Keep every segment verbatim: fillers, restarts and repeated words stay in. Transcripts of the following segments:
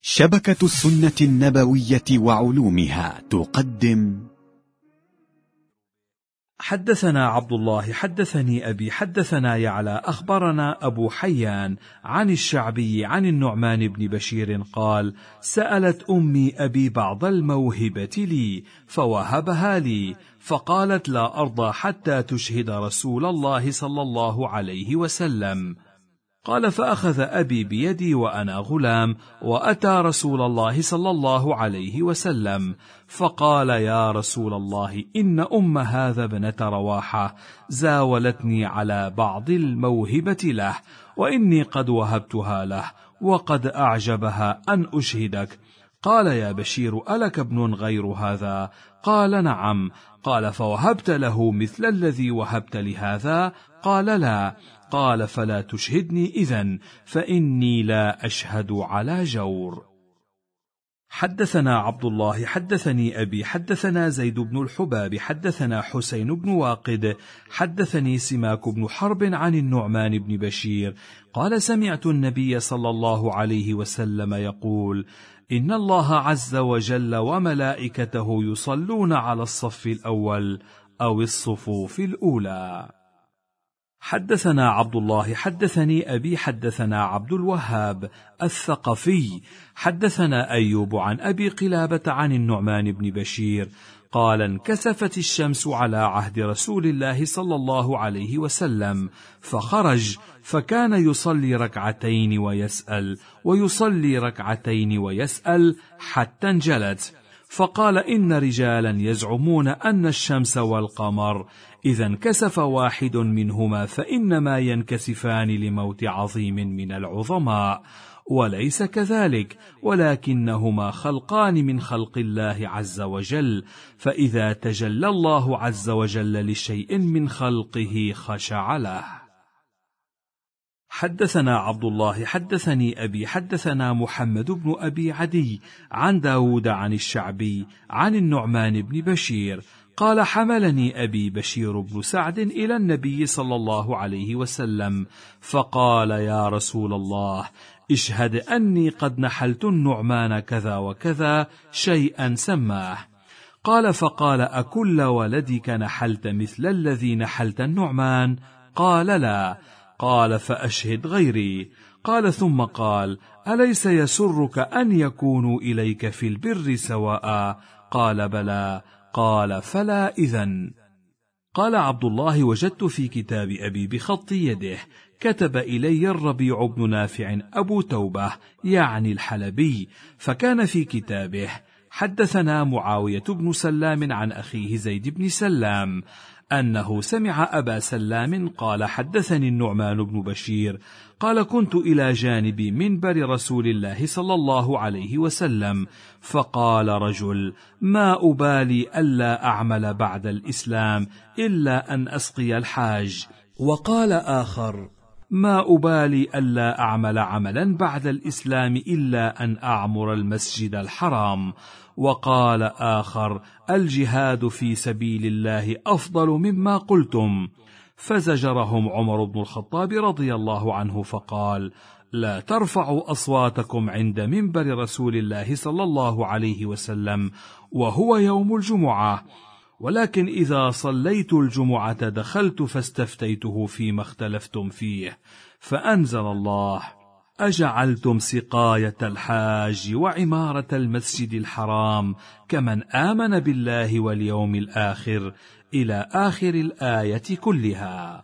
شبكة السنة النبوية وعلومها تقدم. حدثنا عبد الله حدثني أبي حدثنا يعلى أخبرنا أبو حيان عن الشعبي عن النعمان بن بشير قال: سألت أمي أبي بعض الموهبة لي فوهبها لي، فقالت: لا أرضى حتى تشهد رسول الله صلى الله عليه وسلم. قال: فأخذ أبي بيدي وأنا غلام وأتى رسول الله صلى الله عليه وسلم فقال: يا رسول الله، إن أم هذا ابنة رواحة زاولتني على بعض الموهبة له، وإني قد وهبتها له وقد أعجبها أن أشهدك. قال: يا بشير، ألك ابن غير هذا؟ قال: نعم. قال: فوهبت له مثل الذي وهبت لهذا؟ قال: لا. قال: فلا تشهدني إذن، فإني لا أشهد على جور. حدثنا عبد الله حدثني أبي حدثنا زيد بن الحباب حدثنا حسين بن واقد حدثني سماك بن حرب عن النعمان بن بشير قال: سمعت النبي صلى الله عليه وسلم يقول: إن الله عز وجل وملائكته يصلون على الصف الأول أو الصفوف الأولى. حدثنا عبد الله حدثني أبي حدثنا عبد الوهاب الثقفي حدثنا أيوب عن أبي قلابة عن النعمان بن بشير قال: انكسفت الشمس على عهد رسول الله صلى الله عليه وسلم فخرج، فكان يصلي ركعتين ويسأل ويصلي ركعتين ويسأل حتى انجلت، فقال: إن رجالا يزعمون أن الشمس والقمر إذا انكسف واحد منهما فإنما ينكسفان لموت عظيم من العظماء، وليس كذلك، ولكنهما خلقان من خلق الله عز وجل، فإذا تجلى الله عز وجل لشيء من خلقه خشع له. حدثنا عبد الله حدثني أبي حدثنا محمد بن أبي عدي عن داود عن الشعبي عن النعمان بن بشير قال: حملني أبي بشير بن سعد إلى النبي صلى الله عليه وسلم فقال: يا رسول الله، اشهد أني قد نحلت النعمان كذا وكذا شيئا سماه. قال: فقال: أكل ولدك نحلت مثل الذي نحلت النعمان؟ قال: لا. قال: فأشهد غيري. قال: ثم قال: أليس يسرك أن يكونوا إليك في البر سواء؟ قال: بلى. قال: فلا إذن. قال عبد الله: وجدت في كتاب أبي بخط يده كتب إلي الربيع بن نافع أبو توبة يعني الحلبي، فكان في كتابه: حدثنا معاوية بن سلام عن أخيه زيد بن سلام أنه سمع أبا سلام قال: حدثني النعمان بن بشير قال: كنت إلى جانب منبر رسول الله صلى الله عليه وسلم، فقال رجل: ما أبالي ألا أعمل بعد الإسلام إلا أن أسقي الحاج. وقال آخر: ما أبالي ألا أعمل عملا بعد الإسلام إلا أن أعمر المسجد الحرام. وقال آخر: الجهاد في سبيل الله أفضل مما قلتم. فزجرهم عمر بن الخطاب رضي الله عنه فقال: لا ترفعوا أصواتكم عند منبر رسول الله صلى الله عليه وسلم وهو يوم الجمعة، ولكن إذا صليت الجمعة دخلت فاستفتيته فيما اختلفتم فيه، فأنزل الله: أجعلتم سقاية الحاج وعمارة المسجد الحرام كمن آمن بالله واليوم الآخر، إلى آخر الآية كلها.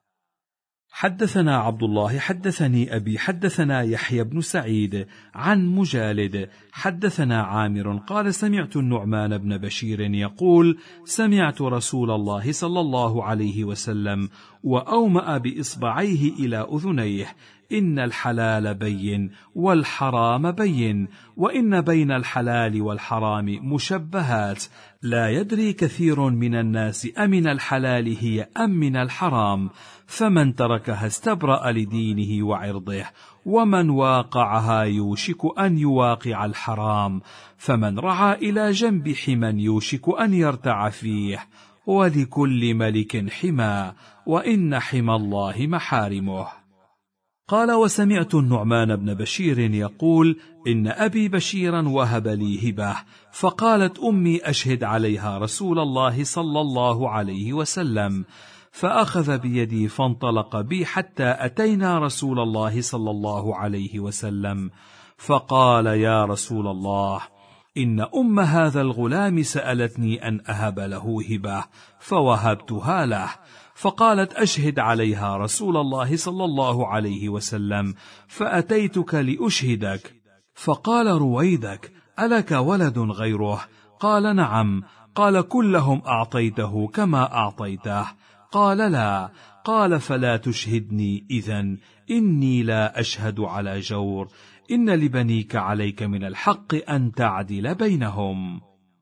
حدثنا عبد الله حدثني أبي حدثنا يحيى بن سعيد عن مجالد حدثنا عامر قال: سمعت النعمان بن بشير يقول: سمعت رسول الله صلى الله عليه وسلم وأومأ بإصبعيه إلى أذنيه: إن الحلال بين والحرام بين، وإن بين الحلال والحرام مشبهات، لا يدري كثير من الناس أمن الحلال هي أم من الحرام، فمن تركها استبرأ لدينه وعرضه، ومن واقعها يوشك أن يواقع الحرام، فمن رعى إلى جنب حمى يوشك أن يرتع فيه، ولكل ملك حمى، وإن حمى الله محارمه. قال: وسمعت النعمان بن بشير يقول: إن أبي بشيرا وهب لي هبة، فقالت أمي: أشهد عليها رسول الله صلى الله عليه وسلم. فأخذ بيدي فانطلق بي حتى أتينا رسول الله صلى الله عليه وسلم، فقال: يا رسول الله، إن أم هذا الغلام سألتني أن أهب له هبة فوهبتها له. فقالت: أشهد عليها رسول الله صلى الله عليه وسلم، فأتيتك لأشهدك. فقال: رويدك، ألك ولد غيره؟ قال: نعم. قال: كلهم أعطيته كما أعطيته؟ قال: لا. قال: فلا تشهدني إذن، إني لا أشهد على جور، إن لبنيك عليك من الحق أن تعدل بينهم.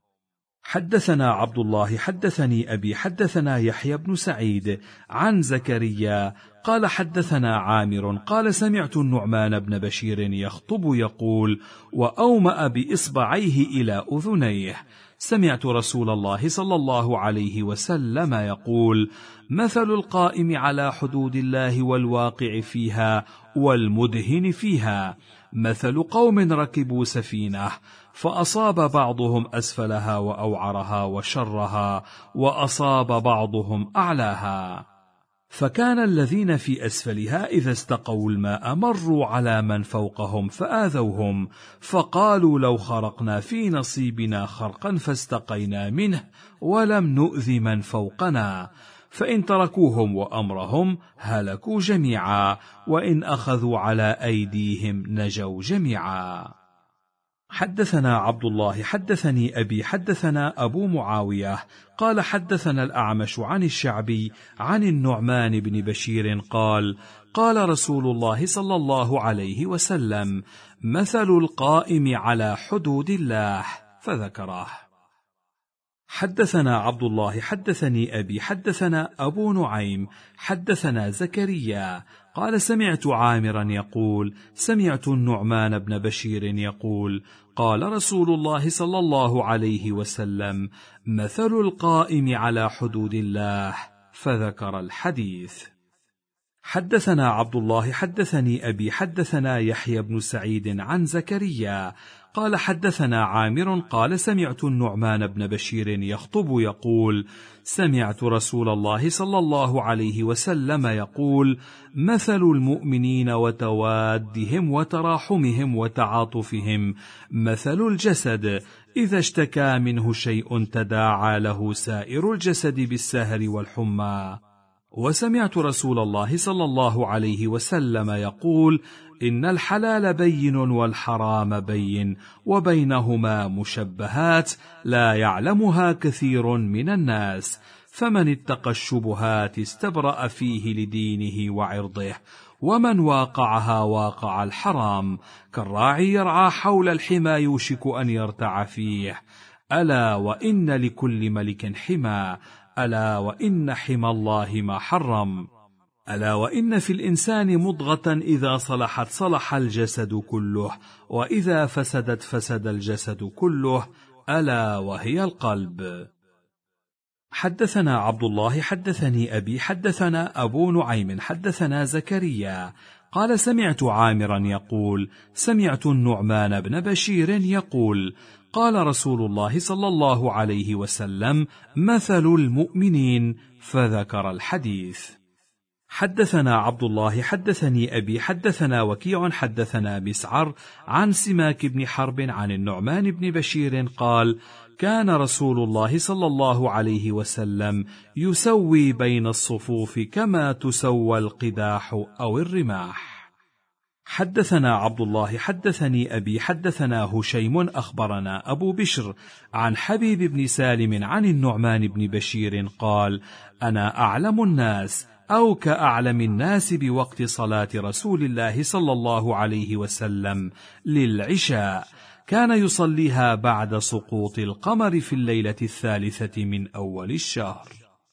حدثنا عبد الله حدثني أبي حدثنا يحيى بن سعيد عن زكريا قال: حدثنا عامر قال: سمعت النعمان بن بشير يخطب يقول، وأومأ بإصبعيه إلى أذنيه: سمعت رسول الله صلى الله عليه وسلم يقول: مثل القائم على حدود الله والواقع فيها والمدهن فيها، مثل قوم ركبوا سفينة فأصاب بعضهم أسفلها وأوعرها وشرها، وأصاب بعضهم أعلاها، فكان الذين في أسفلها إذا استقوا الماء مروا على من فوقهم فآذوهم، فقالوا: لو خرقنا في نصيبنا خرقا فاستقينا منه ولم نؤذ من فوقنا، فإن تركوهم وأمرهم هلكوا جميعا، وإن أخذوا على أيديهم نجوا جميعا. حدثنا عبد الله حدثني أبي حدثنا أبو معاوية قال: حدثنا الأعمش عن الشعبي عن النعمان بن بشير قال: قال رسول الله صلى الله عليه وسلم: مثل القائم على حدود الله، فذكره. حدثنا عبد الله حدثني أبي حدثنا أبو نعيم حدثنا زكريا قال: سمعت عامرا يقول: سمعت النعمان بن بشير يقول: قال رسول الله صلى الله عليه وسلم: مثل القائم على حدود الله، فذكر الحديث. حدثنا عبد الله حدثني أبي حدثنا يحيى بن سعيد عن زكريا قال: حدثنا عامر قال: سمعت النعمان بن بشير يخطب يقول: سمعت رسول الله صلى الله عليه وسلم يقول: مثل المؤمنين وتوادهم وتراحمهم وتعاطفهم مثل الجسد إذا اشتكى منه شيء تداعى له سائر الجسد بالسهر والحمى. وسمعت رسول الله صلى الله عليه وسلم يقول: إن الحلال بين والحرام بين، وبينهما مشبهات لا يعلمها كثير من الناس، فمن اتقى الشبهات استبرأ فيه لدينه وعرضه، ومن واقعها واقع الحرام، كالراعي يرعى حول الحمى يوشك أن يرتع فيه. ألا وإن لكل ملك حمى، ألا وإن حمى الله ما حرم. ألا وإن في الإنسان مضغة إذا صلحت صلح الجسد كله، وإذا فسدت فسد الجسد كله، ألا وهي القلب. حدثنا عبد الله حدثني أبي حدثنا أبو نعيم حدثنا زكريا قال: سمعت عامرا يقول: سمعت النعمان بن بشير يقول: قال رسول الله صلى الله عليه وسلم: مثل المؤمنين، فذكر الحديث. حدثنا عبد الله حدثني أبي حدثنا وكيع حدثنا مسعر عن سماك بن حرب عن النعمان بن بشير قال: كان رسول الله صلى الله عليه وسلم يسوي بين الصفوف كما تسوى القداح أو الرماح. حدثنا عبد الله حدثني أبي حدثنا هشيم أخبرنا أبو بشر عن حبيب بن سالم عن النعمان بن بشير قال: أنا أعلم الناس أو كأعلم الناس بوقت صلاة رسول الله صلى الله عليه وسلم للعشاء، كان يصليها بعد سقوط القمر في الليلة الثالثة من أول الشهر.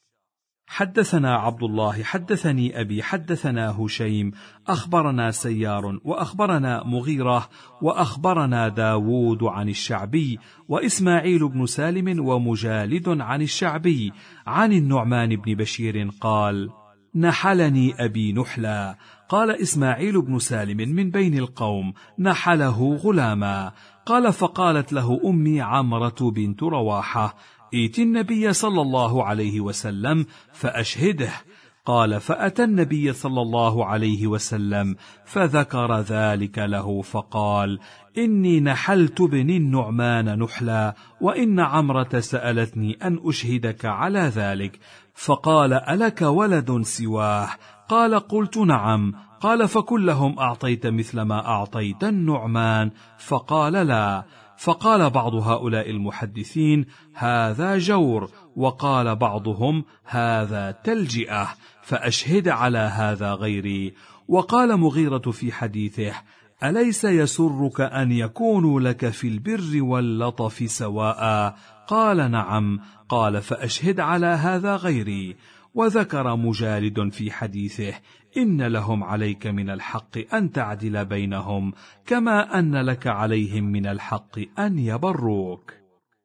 حدثنا عبد الله حدثني أبي حدثنا هشيم أخبرنا سيار وأخبرنا مغيرة وأخبرنا داود عن الشعبي وإسماعيل بن سالم ومجالد عن الشعبي عن النعمان بن بشير قال: نحلني أبي نحلا. قال إسماعيل بن سالم من بين القوم: نحله غلاما. قال: فقالت له أمي عمرة بنت رواحة: ائت النبي صلى الله عليه وسلم فأشهده. قال: فأتى النبي صلى الله عليه وسلم فذكر ذلك له، فقال: إني نحلت ابني النعمان نحلا، وإن عمرة سألتني أن أشهدك على ذلك. فقال: ألك ولد سواه؟ قال: قلت نعم. قال: فكلهم أعطيت مثل ما أعطيت النعمان؟ فقال: لا. فقال بعض هؤلاء المحدثين: هذا جور، وقال بعضهم: هذا تلجئة، فأشهد على هذا غيري. وقال مغيرة في حديثه: أليس يسرك أن يكونوا لك في البر واللطف سواء؟ قال: نعم. قال: فأشهد على هذا غيري. وذكر مجالد في حديثه: إن لهم عليك من الحق أن تعدل بينهم، كما أن لك عليهم من الحق أن يبروك.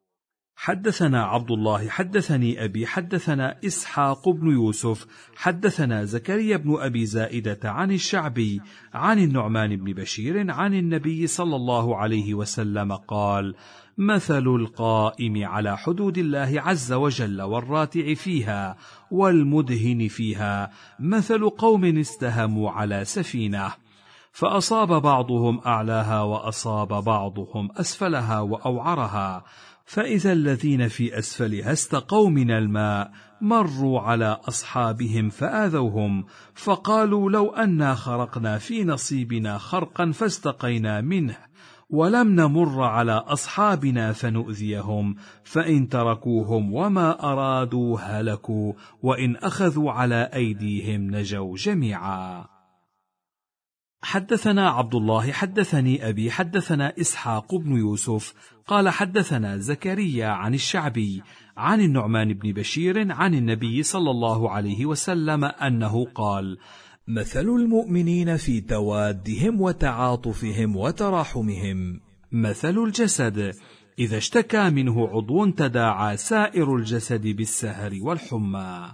حدثنا عبد الله حدثني أبي حدثنا إسحاق بن يوسف حدثنا زكريا بن أبي زائدة عن الشعبي عن النعمان بن بشير عن النبي صلى الله عليه وسلم قال: مثل القائم على حدود الله عز وجل والراتع فيها والمدهن فيها مثل قوم استهموا على سفينة، فأصاب بعضهم أعلاها وأصاب بعضهم أسفلها وأوعرها، فإذا الذين في أسفلها استقوا من الماء مروا على أصحابهم فآذوهم، فقالوا: لو أنا خرقنا في نصيبنا خرقا فاستقينا منه، ولم نمر على أصحابنا فنؤذيهم، فإن تركوهم وما أرادوا هلكوا، وإن أخذوا على أيديهم نجوا جميعا. حدثنا عبد الله حدثني أبي حدثنا إسحاق بن يوسف قال: حدثنا زكريا عن الشعبي عن النعمان بن بشير عن النبي صلى الله عليه وسلم أنه قال: مثل المؤمنين في توادهم وتعاطفهم وتراحمهم مثل الجسد، إذا اشتكى منه عضو تداعى سائر الجسد بالسهر والحمى.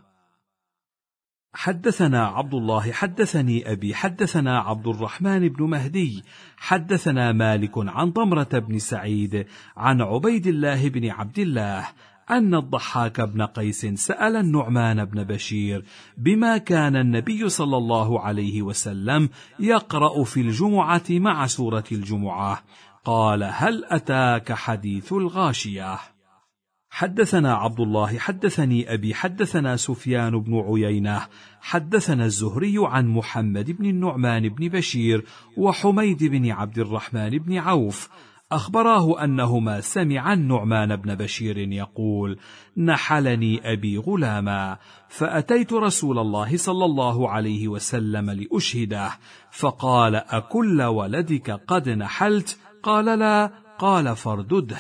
حدثنا عبد الله حدثني أبي حدثنا عبد الرحمن بن مهدي حدثنا مالك عن ضمرة بن سعيد عن عبيد الله بن عبد الله أن الضحاك بن قيس سأل النعمان بن بشير بما كان النبي صلى الله عليه وسلم يقرأ في الجمعة مع سورة الجمعة. قال: هل أتاك حديث الغاشية؟ حدثنا عبد الله حدثني أبي حدثنا سفيان بن عيينة حدثنا الزهري عن محمد بن النعمان بن بشير وحميد بن عبد الرحمن بن عوف أخبراه أنهما سمع النعمان بن بشير يقول: نحلني أبي غلاما، فأتيت رسول الله صلى الله عليه وسلم لأشهده، فقال: أكل ولدك قد نحلت؟ قال: لا. قال: فاردده.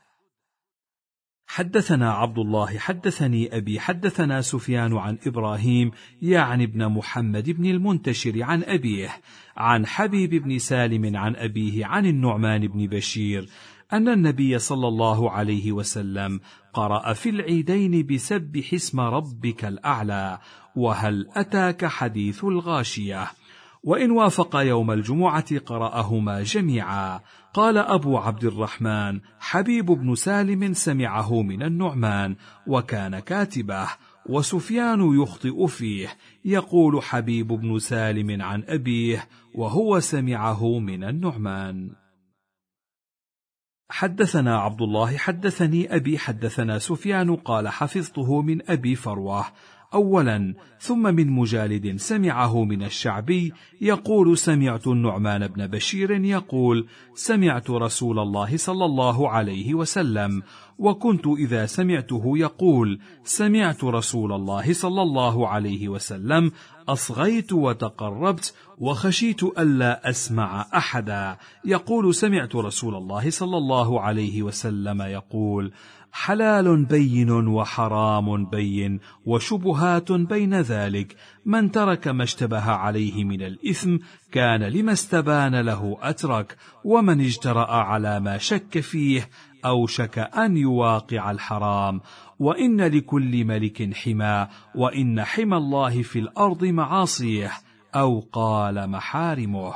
حدثنا عبد الله حدثني أبي حدثنا سفيان عن إبراهيم يعني ابن محمد بن المنتشر عن أبيه عن حبيب بن سالم عن أبيه عن النعمان بن بشير أن النبي صلى الله عليه وسلم قرأ في العيدين بسبح اسم ربك الأعلى وهل أتاك حديث الغاشية، وإن وافق يوم الجمعة قرأهما جميعا. قال أبو عبد الرحمن: حبيب بن سالم سمعه من النعمان وكان كاتبه، وسفيان يخطئ فيه، يقول حبيب بن سالم عن أبيه وهو سمعه من النعمان. حدثنا عبد الله حدثني أبي حدثنا سفيان قال: حفظته من أبي فروة أولا، ثم من مجالد سمعه من الشعبي يقول: سمعت النعمان بن بشير يقول: سمعت رسول الله صلى الله عليه وسلم، وكنت إذا سمعته يقول: سمعت رسول الله صلى الله عليه وسلم أصغيت وتقربت وخشيت ألا أسمع أحدا يقول: سمعت رسول الله صلى الله عليه وسلم يقول: حلال بين وحرام بين وشبهات بين ذلك، من ترك ما اشتبه عليه من الإثم كان لما استبان له أترك، ومن اجترأ على ما شك فيه أوشك أن يواقع الحرام، وإن لكل ملك حمى، وإن حمى الله في الأرض معاصيه، أو قال محارمه.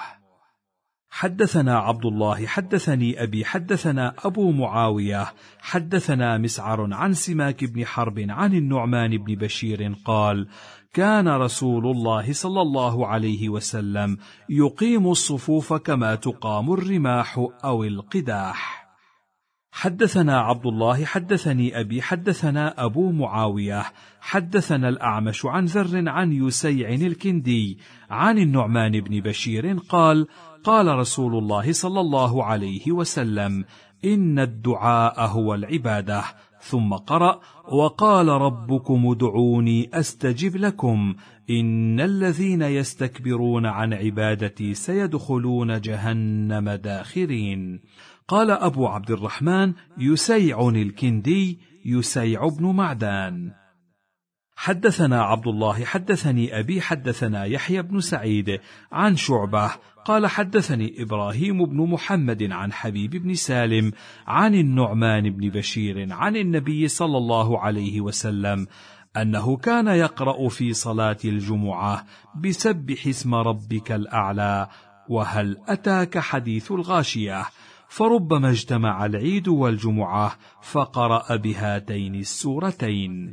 حدثنا عبد الله حدثني أبي حدثنا أبو معاوية حدثنا مسعر عن سماك بن حرب عن النعمان بن بشير قال: كان رسول الله صلى الله عليه وسلم يقيم الصفوف كما تقام الرماح أو القداح. حدثنا عبد الله حدثني أبي حدثنا أبو معاوية حدثنا الأعمش عن ذر عن يسيع الكندي عن النعمان بن بشير قال: قال رسول الله صلى الله عليه وسلم: إن الدعاء هو العبادة. ثم قرأ: وقال ربكم ادعوني أستجب لكم إن الذين يستكبرون عن عبادتي سيدخلون جهنم داخرين. قال أبو عبد الرحمن: يسيع الكندي يسيع بن معدان. حدثنا عبد الله حدثني أبي حدثنا يحيى بن سعيد عن شعبة قال: حدثني إبراهيم بن محمد عن حبيب بن سالم عن النعمان بن بشير عن النبي صلى الله عليه وسلم أنه كان يقرأ في صلاة الجمعة بسبح اسم ربك الأعلى وهل أتاك حديث الغاشية، فربما اجتمع العيد والجمعة فقرأ بهاتين السورتين.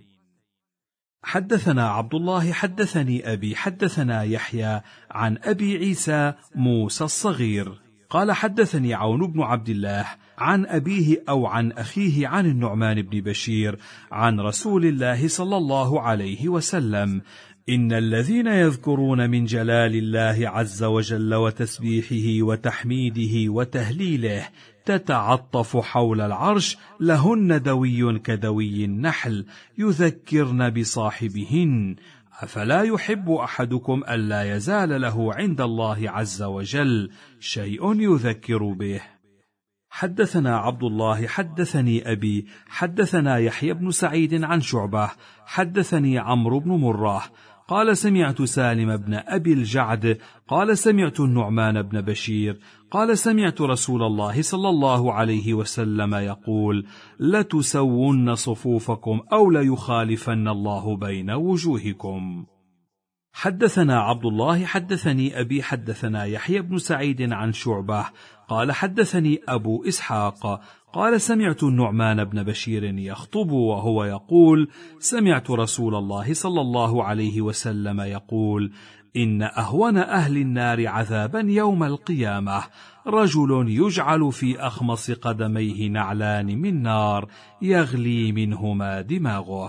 حدثنا عبد الله حدثني أبي حدثنا يحيى عن أبي عيسى موسى الصغير قال: حدثني عون بن عبد الله عن أبيه أو عن أخيه عن النعمان بن بشير عن رسول الله صلى الله عليه وسلم: إن الذين يذكرون من جلال الله عز وجل وتسبيحه وتحميده وتهليله تتعطف حول العرش لهن دوي كدوي النحل يذكرن بصاحبهن، أفلا يحب أحدكم ألا يزال له عند الله عز وجل شيء يذكر به. حدثنا عبد الله حدثني أبي حدثنا يحيى بن سعيد عن شعبة حدثني عمرو بن مرة قال: سمعت سالم بن أبي الجعد قال: سمعت النعمان بن بشير قال: سمعت رسول الله صلى الله عليه وسلم يقول: لتسون صفوفكم أو ليخالفن الله بين وجوهكم. حدثنا عبد الله حدثني أبي حدثنا يحيى بن سعيد عن شعبة قال: حدثني أبو إسحاق قال: سمعت النعمان بن بشير يخطب وهو يقول: سمعت رسول الله صلى الله عليه وسلم يقول: إن أهون أهل النار عذابا يوم القيامة رجل يجعل في أخمص قدميه نعلان من نار يغلي منهما دماغه.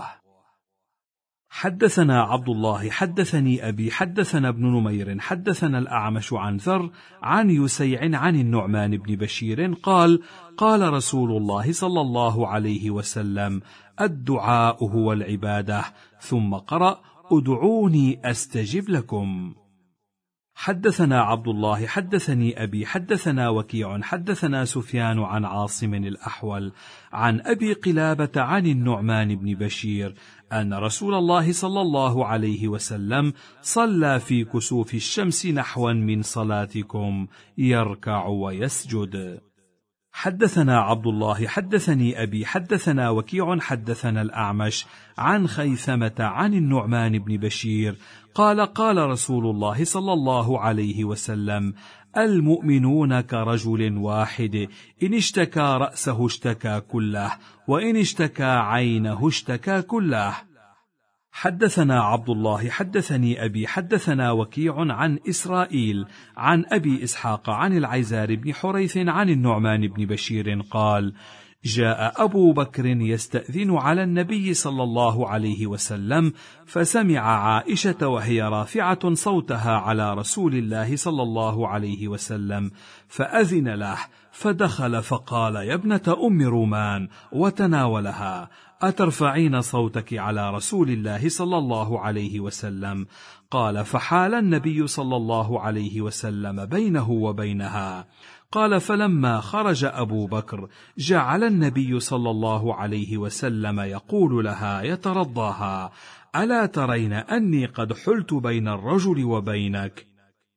حدثنا عبد الله حدثني أبي حدثنا ابن نمير حدثنا الأعمش عن ذر عن يسيع عن النعمان بن بشير قال: قال رسول الله صلى الله عليه وسلم: الدعاء هو العبادة. ثم قرأ: ادعوني أستجب لكم. حدثنا عبد الله حدثني أبي حدثنا وكيع حدثنا سفيان عن عاصم الأحول عن أبي قلابة عن النعمان بن بشير أن رسول الله صلى الله عليه وسلم صلى في كسوف الشمس نحوا من صلاتكم يركع ويسجد. حدثنا عبد الله حدثني أبي حدثنا وكيع حدثنا الأعمش عن خيثمة عن النعمان بن بشير قال: قال رسول الله صلى الله عليه وسلم: المؤمنون كرجل واحد إن اشتكى رأسه اشتكى كله، وإن اشتكى عينه اشتكى كله. حدثنا عبد الله حدثني أبي حدثنا وكيع عن إسرائيل عن أبي إسحاق عن العزار بن حريث عن النعمان بن بشير قال: جاء أبو بكر يستأذن على النبي صلى الله عليه وسلم فسمع عائشة وهي رافعة صوتها على رسول الله صلى الله عليه وسلم فأذن له، فدخل فقال: يا ابنة أم رومان، وتناولها: أترفعين صوتك على رسول الله صلى الله عليه وسلم؟ قال: فحال النبي صلى الله عليه وسلم بينه وبينها. قال: فلما خرج أبو بكر جعل النبي صلى الله عليه وسلم يقول لها يترضاها: ألا ترين أني قد حلت بين الرجل وبينك؟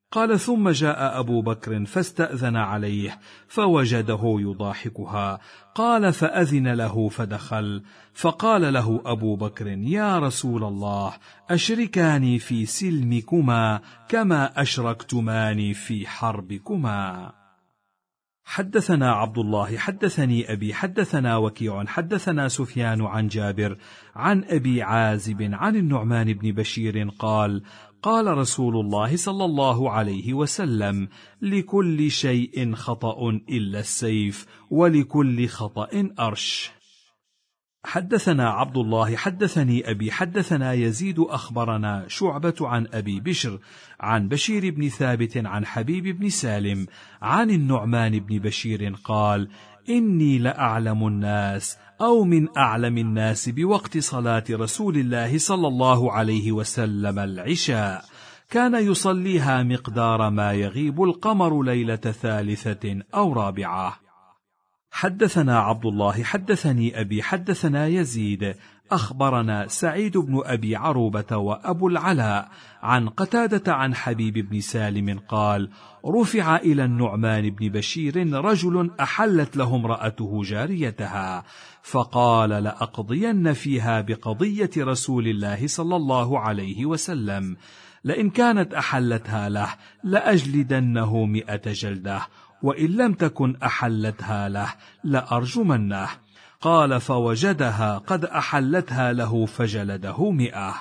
قال: ثم جاء أبو بكر فاستأذن عليه فوجده يضاحكها. قال: فأذن له فدخل، فقال له أبو بكر: يا رسول الله، أشركاني في سلمكما كما أشركتماني في حربكما. حدثنا عبد الله حدثني أبي حدثنا وكيع حدثنا سفيان عن جابر عن أبي عازب عن النعمان بن بشير قال: قال رسول الله صلى الله عليه وسلم: لكل شيء خطأ إلا السيف، ولكل خطأ أرش. حدثنا عبد الله حدثني أبي حدثنا يزيد أخبرنا شعبة عن أبي بشر عن بشير بن ثابت عن حبيب بن سالم عن النعمان بن بشير قال: إني لأعلم الناس أو من أعلم الناس بوقت صلاة رسول الله صلى الله عليه وسلم العشاء، كان يصليها مقدار ما يغيب القمر ليلة ثالثة أو رابعة. حدثنا عبد الله حدثني أبي حدثنا يزيد أخبرنا سعيد بن أبي عروبة وأبو العلاء عن قتادة عن حبيب بن سالم قال: رفع إلى النعمان بن بشير رجل أحلت له امرأته جاريتها، فقال: لأقضين فيها بقضية رسول الله صلى الله عليه وسلم، لئن كانت أحلتها له لأجلدنه مئة جلدة، وإن لم تكن أحلتها له لأرجمنه. قال: فوجدها قد أحلتها له فجلده مئة.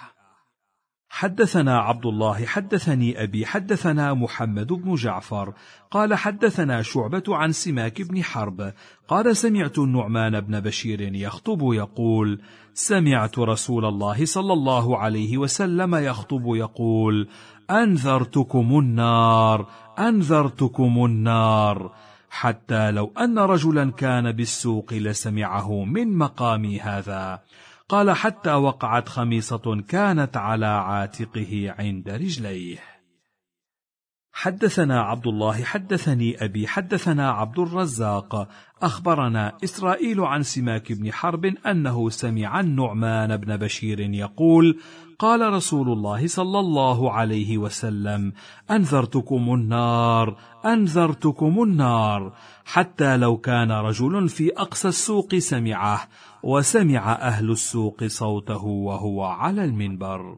حدثنا عبد الله حدثني أبي حدثنا محمد بن جعفر قال: حدثنا شعبة عن سماك بن حرب قال: سمعت النعمان بن بشير يخطب يقول: سمعت رسول الله صلى الله عليه وسلم يخطب يقول: أنذرتكم النار، أنذرتكم النار، حتى لو أن رجلا كان بالسوق لسمعه من مقامي هذا. قال: حتى وقعت خميصة كانت على عاتقه عند رجليه. حدثنا عبد الله حدثني أبي حدثنا عبد الرزاق أخبرنا إسرائيل عن سماك بن حرب أنه سمع النعمان بن بشير يقول: قال رسول الله صلى الله عليه وسلم: أنذرتكم النار، أنذرتكم النار، حتى لو كان رجل في أقصى السوق سمعه، وسمع أهل السوق صوته وهو على المنبر.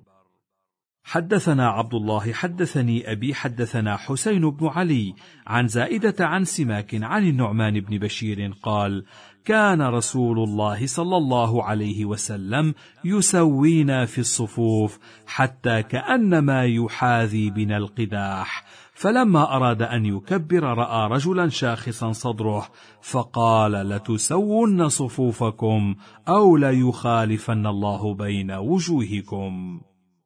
حدثنا عبد الله حدثني أبي حدثنا حسين بن علي عن زائدة عن سماك عن النعمان بن بشير قال: كان رسول الله صلى الله عليه وسلم يسوينا في الصفوف حتى كأنما يحاذي بنا القداح، فلما أراد أن يكبر رأى رجلا شاخصا صدره فقال: لتسون صفوفكم أو ليخالفن الله بين وجوهكم.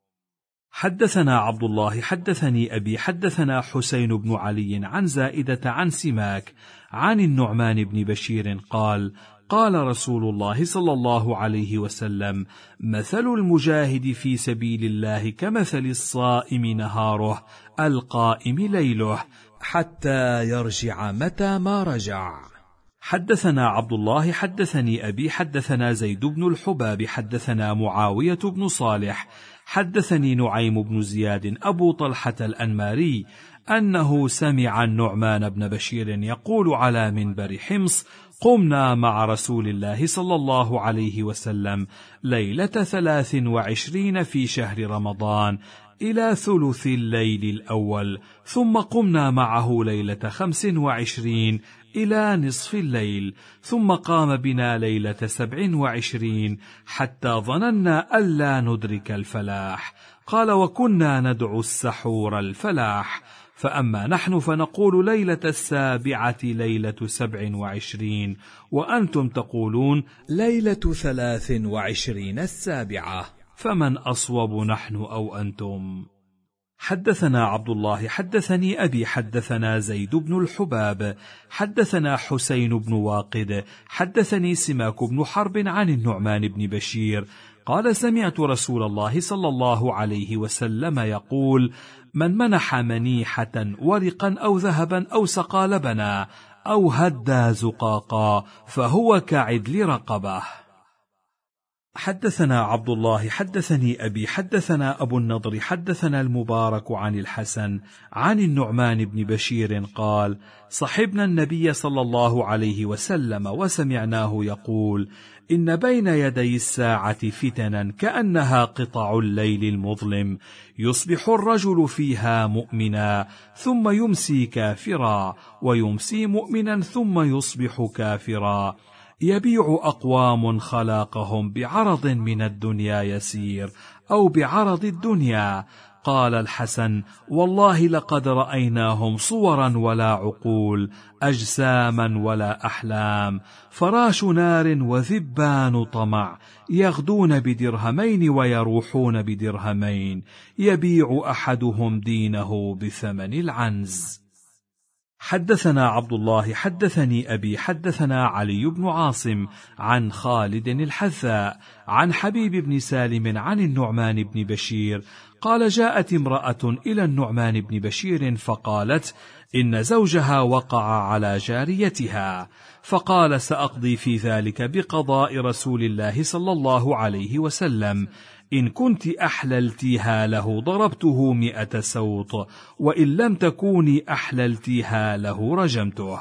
حدثنا عبد الله حدثني أبي حدثنا حسين بن علي عن زائدة عن سماك عن النعمان بن بشير قال: قال رسول الله صلى الله عليه وسلم: مثل المجاهد في سبيل الله كمثل الصائم نهاره القائم ليله، حتى يرجع متى ما رجع. حدثنا عبد الله حدثني أبي حدثنا زيد بن الحباب حدثنا معاوية بن صالح حدثني نعيم بن زياد أبو طلحة الأنماري أنه سمع النعمان بن بشير يقول على منبر حمص: قمنا مع رسول الله صلى الله عليه وسلم ليلة ثلاث وعشرين في شهر رمضان إلى ثلث الليل الأول، ثم قمنا معه ليلة خمس وعشرين إلى نصف الليل، ثم قام بنا ليلة سبع وعشرين حتى ظننا ألا ندرك الفلاح. قال: وكنا ندعو السحور الفلاح، فأما نحن فنقول ليلة السابعة ليلة سبع وعشرين، وأنتم تقولون ليلة ثلاث وعشرين السابعة، فمن أصوب نحن أو أنتم؟ حدثنا عبد الله حدثني أبي حدثنا زيد بن الحباب حدثنا حسين بن واقد حدثني سماك بن حرب عن النعمان بن بشير قال: سمعت رسول الله صلى الله عليه وسلم يقول: من منح منيحة ورقا أو ذهبا أو سقى لبنا أو هدى زقاقا فهو كعدل رقبه. حدثنا عبد الله حدثني أبي حدثنا أبو النضر حدثنا المبارك عن الحسن عن النعمان بن بشير قال: صحبنا النبي صلى الله عليه وسلم وسمعناه يقول: إن بين يدي الساعة فتنا كأنها قطع الليل المظلم، يصبح الرجل فيها مؤمنا ثم يمسي كافرا، ويمسي مؤمنا ثم يصبح كافرا، يبيع أقوام خلاقهم بعرض من الدنيا يسير أو بعرض الدنيا. قال الحسن: والله لقد رأيناهم صورا ولا عقول، أجساما ولا أحلام، فراش نار وذبان طمع، يغدون بدرهمين ويروحون بدرهمين، يبيع أحدهم دينه بثمن العنز. حدثنا عبد الله حدثني أبي حدثنا علي بن عاصم عن خالد الحذاء عن حبيب بن سالم عن النعمان بن بشير قال: جاءت امرأة إلى النعمان بن بشير فقالت: إن زوجها وقع على جاريتها، فقال: سأقضي في ذلك بقضاء رسول الله صلى الله عليه وسلم، إن كنت أحللتيها له ضربته مئة سوط، وإن لم تكوني أحللتيها له رجمته.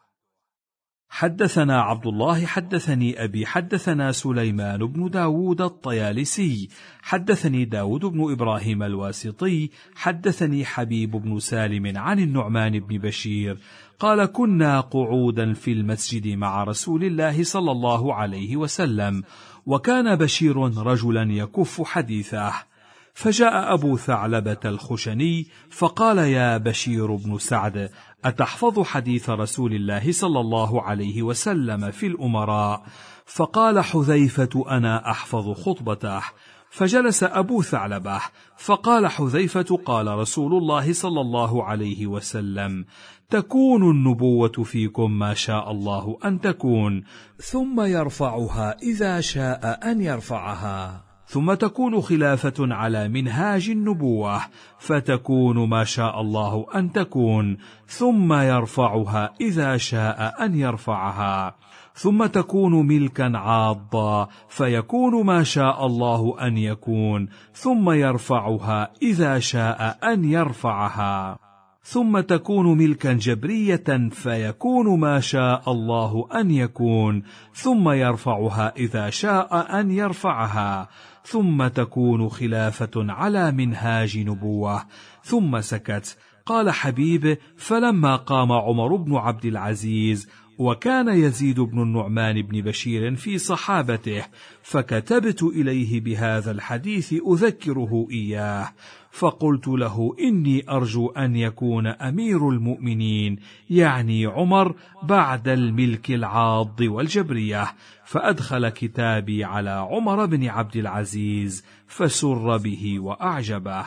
حدثنا عبد الله حدثني أبي حدثنا سليمان بن داود الطيالسي حدثني داود بن إبراهيم الواسطي حدثني حبيب بن سالم عن النعمان بن بشير قال: كنا قعودا في المسجد مع رسول الله صلى الله عليه وسلم، وكان بشير رجلا يكف حديثه، فجاء أبو ثعلبة الخشني فقال: يا بشير بن سعد، أتحفظ حديث رسول الله صلى الله عليه وسلم في الأمراء؟ فقال حذيفة: أنا أحفظ خطبته. فجلس أبو ثعلبة فقال حذيفة: قال رسول الله صلى الله عليه وسلم: تكون النبوة فيكم ما شاء الله أن تكون، ثم يرفعها إذا شاء أن يرفعها، ثم تكون خلافة على منهاج النبوة، فتكون ما شاء الله أن تكون، ثم يرفعها إذا شاء أن يرفعها، ثم تكون ملكا عاضا، فيكون ما شاء الله أن يكون، ثم يرفعها إذا شاء أن يرفعها، ثم تكون ملكا جبرية، فيكون ما شاء الله أن يكون، ثم يرفعها إذا شاء أن يرفعها، ثم تكون خلافة على منهاج نبوة. ثم سكت. قال حبيب: فلما قام عمر بن عبد العزيز وكان يزيد بن النعمان بن بشير في صحابته، فكتبت إليه بهذا الحديث أذكره إياه، فقلت له: إني أرجو أن يكون أمير المؤمنين، يعني عمر، بعد الملك العاض والجبرية، فأدخل كتابي على عمر بن عبد العزيز، فسر به وأعجبه.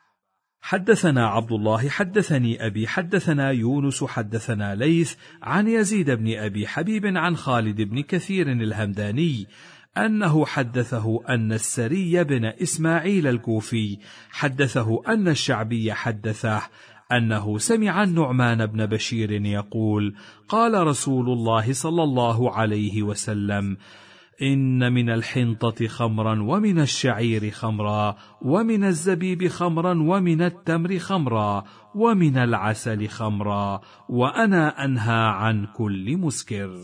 حدثنا عبد الله حدثني أبي حدثنا يونس حدثنا ليث عن يزيد بن أبي حبيب عن خالد بن كثير الهمداني أنه حدثه أن السري بن إسماعيل الكوفي حدثه أن الشعبي حدثه أنه سمع النعمان بن بشير يقول: قال رسول الله صلى الله عليه وسلم: إن من الحنطة خمرا، ومن الشعير خمرا، ومن الزبيب خمرا، ومن التمر خمرا، ومن العسل خمرا، وأنا أنهى عن كل مسكر.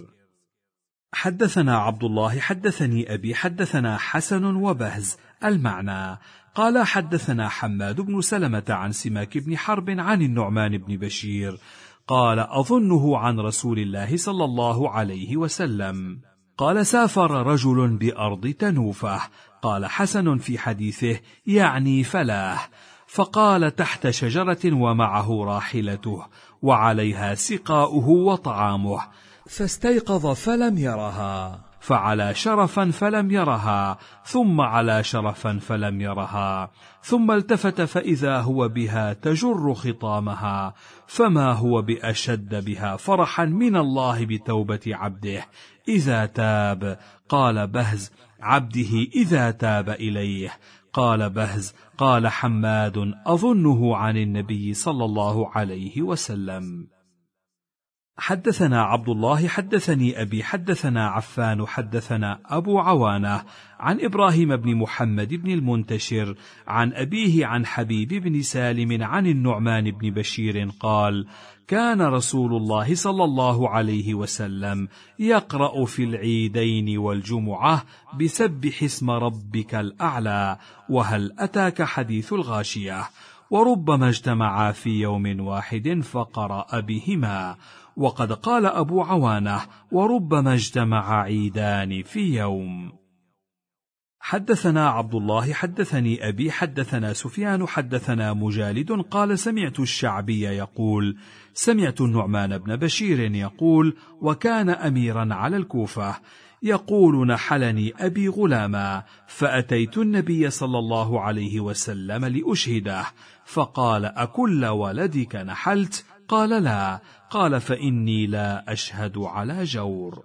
حدثنا عبد الله حدثني أبي حدثنا حسن وبهز المعنى. قال: حدثنا حماد بن سلمة عن سماك بن حرب عن النعمان بن بشير قال: أظنه عن رسول الله صلى الله عليه وسلم قال: سافر رجل بأرض تنوفة. قال حسن في حديثه: يعني فلاه. فقال: تحت شجرة ومعه راحلته وعليها سقاؤه وطعامه، فاستيقظ فلم يرها، فعلى شرفا فلم يرها، ثم على شرفا فلم يرها، ثم التفت فإذا هو بها تجر خطامها، فما هو بأشد بها فرحا من الله بتوبة عبده إذا تاب. قال بهز: عبده إذا تاب إليه. قال بهز: قال حماد: أظنه عن النبي صلى الله عليه وسلم. حدثنا عبد الله حدثني أبي حدثنا عفان حدثنا أبو عوانة عن إبراهيم بن محمد بن المنتشر عن أبيه عن حبيب بن سالم عن النعمان بن بشير قال: كان رسول الله صلى الله عليه وسلم يقرأ في العيدين والجمعة بسبح اسم ربك الأعلى وهل أتاك حديث الغاشية، وربما اجتمعا في يوم واحد فقرأ بهما. وقد قال أبو عوانة: وربما اجتمع عيدان في يوم. حدثنا عبد الله حدثني أبي حدثنا سفيان حدثنا مجالد قال: سمعت الشعبي يقول: سمعت النعمان بن بشير يقول: وكان أميرا على الكوفة، يقول: نحلني أبي غلاما، فأتيت النبي صلى الله عليه وسلم لأشهده، فقال: أكل ولدك نحلت؟ قال: لا. قال: فإني لا أشهد على جور.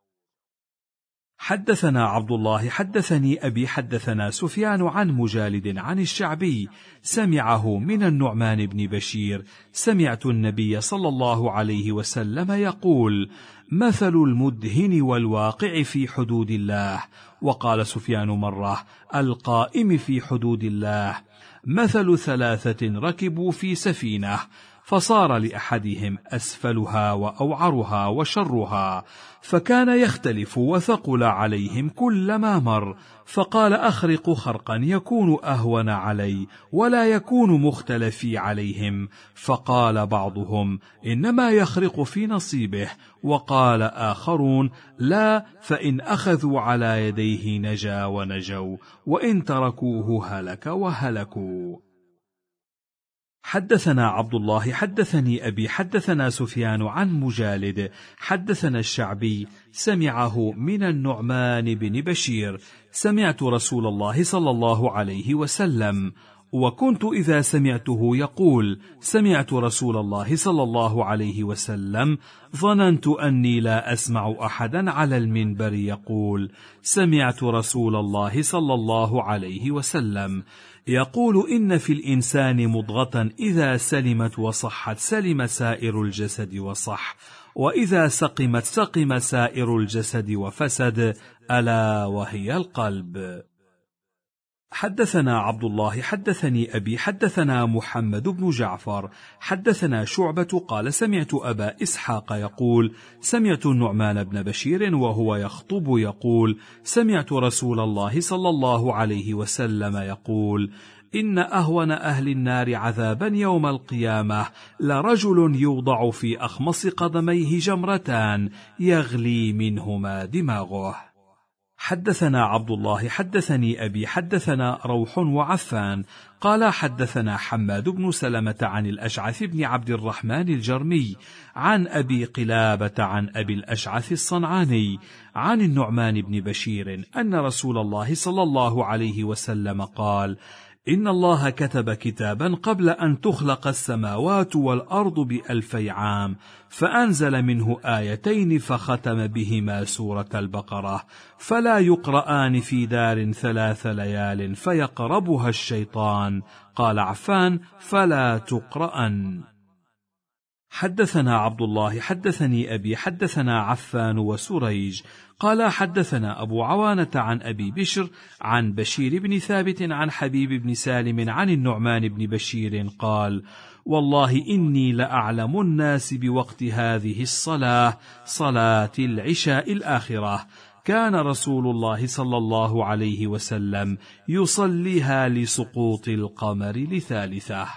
حدثنا عبد الله حدثني أبي حدثنا سفيان عن مجالد عن الشعبي سمعه من النعمان بن بشير: سمعت النبي صلى الله عليه وسلم يقول: مثل المدهن والواقع في حدود الله. وقال سفيان مرة: القائم في حدود الله. مثل ثلاثة ركبوا في سفينة، فصار لأحدهم أسفلها وأوعرها وشرها، فكان يختلف وثقل عليهم كلما مر، فقال: أخرق خرقا يكون أهون علي ولا يكون مختلفي عليهم. فقال بعضهم: إنما يخرق في نصيبه. وقال آخرون: لا، فإن أخذوا على يديه نجا ونجوا، وإن تركوه هلك وهلكوا. حدثنا عبد الله حدثني أبي حدثنا سفيان عن مجالد حدثنا الشعبي سمعه من النعمان بن بشير: سمعت رسول الله صلى الله عليه وسلم، وكنت إذا سمعته يقول: سمعت رسول الله صلى الله عليه وسلم، ظننت أني لا أسمع أحدا على المنبر يقول: سمعت رسول الله صلى الله عليه وسلم يقول: إن في الإنسان مضغة إذا سلمت وصحت سلم سائر الجسد وصح، وإذا سقمت سقم سائر الجسد وفسد، ألا وهي القلب. حدثنا عبد الله حدثني أبي حدثنا محمد بن جعفر حدثنا شعبة قال: سمعت أبا إسحاق يقول: سمعت النعمان بن بشير وهو يخطب يقول: سمعت رسول الله صلى الله عليه وسلم يقول: إن أهون أهل النار عذابا يوم القيامة لرجل يوضع في أخمص قدميه جمرتان يغلي منهما دماغه. حدثنا عبد الله حدثني أبي حدثنا روح وعفان قال: حدثنا حماد بن سلمة عن الأشعث بن عبد الرحمن الجرمي عن أبي قلابة عن أبي الأشعث الصنعاني عن النعمان بن بشير أن رسول الله صلى الله عليه وسلم قال: إن الله كتب كتابا قبل أن تخلق السماوات والأرض بألفي عام، فأنزل منه آيتين فختم بهما سورة البقرة، فلا يقرآن في دار ثلاث ليال فيقربها الشيطان. قال عفان: فلا تقرأن. حدثنا عبد الله حدثني أبي حدثنا عفان وسريج قال: حدثنا أبو عوانة عن أبي بشر عن بشير بن ثابت عن حبيب بن سالم عن النعمان بن بشير قال: والله إني لأعلم الناس بوقت هذه الصلاة، صلاة العشاء الآخرة، كان رسول الله صلى الله عليه وسلم يصليها لسقوط القمر لثالثة.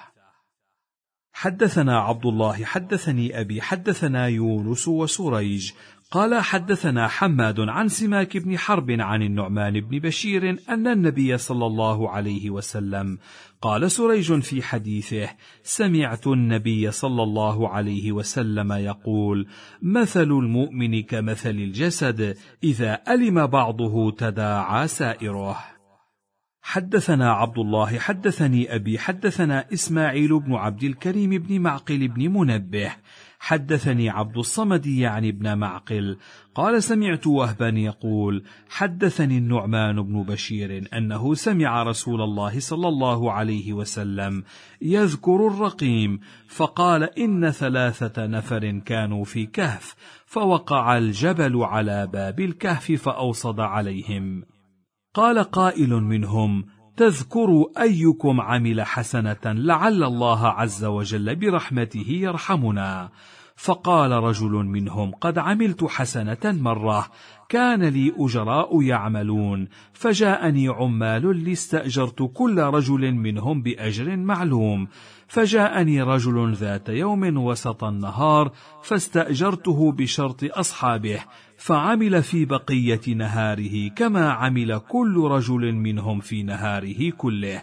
حدثنا عبد الله حدثني أبي حدثنا يونس وسريج قال: حدثنا حماد عن سماك بن حرب عن النعمان بن بشير أن النبي صلى الله عليه وسلم قال: سريج في حديثه: سمعت النبي صلى الله عليه وسلم يقول: مثل المؤمن كمثل الجسد، إذا ألم بعضه تداعى سائره. حدثنا عبد الله حدثني أبي حدثنا إسماعيل بن عبد الكريم بن معقل بن منبه حدثني عبد الصمد يعني ابن معقل قال سمعت وهبا يقول حدثني النعمان بن بشير أنه سمع رسول الله صلى الله عليه وسلم يذكر الرقيم فقال إن ثلاثة نفر كانوا في كهف فوقع الجبل على باب الكهف فأوصد عليهم. قال قائل منهم تذكروا أيكم عمل حسنة لعل الله عز وجل برحمته يرحمنا. فقال رجل منهم قد عملت حسنة مرة كان لي أجراء يعملون فجاءني عمال لاستأجرت كل رجل منهم بأجر معلوم فجاءني رجل ذات يوم وسط النهار فاستأجرته بشرط أصحابه فعمل في بقية نهاره كما عمل كل رجل منهم في نهاره كله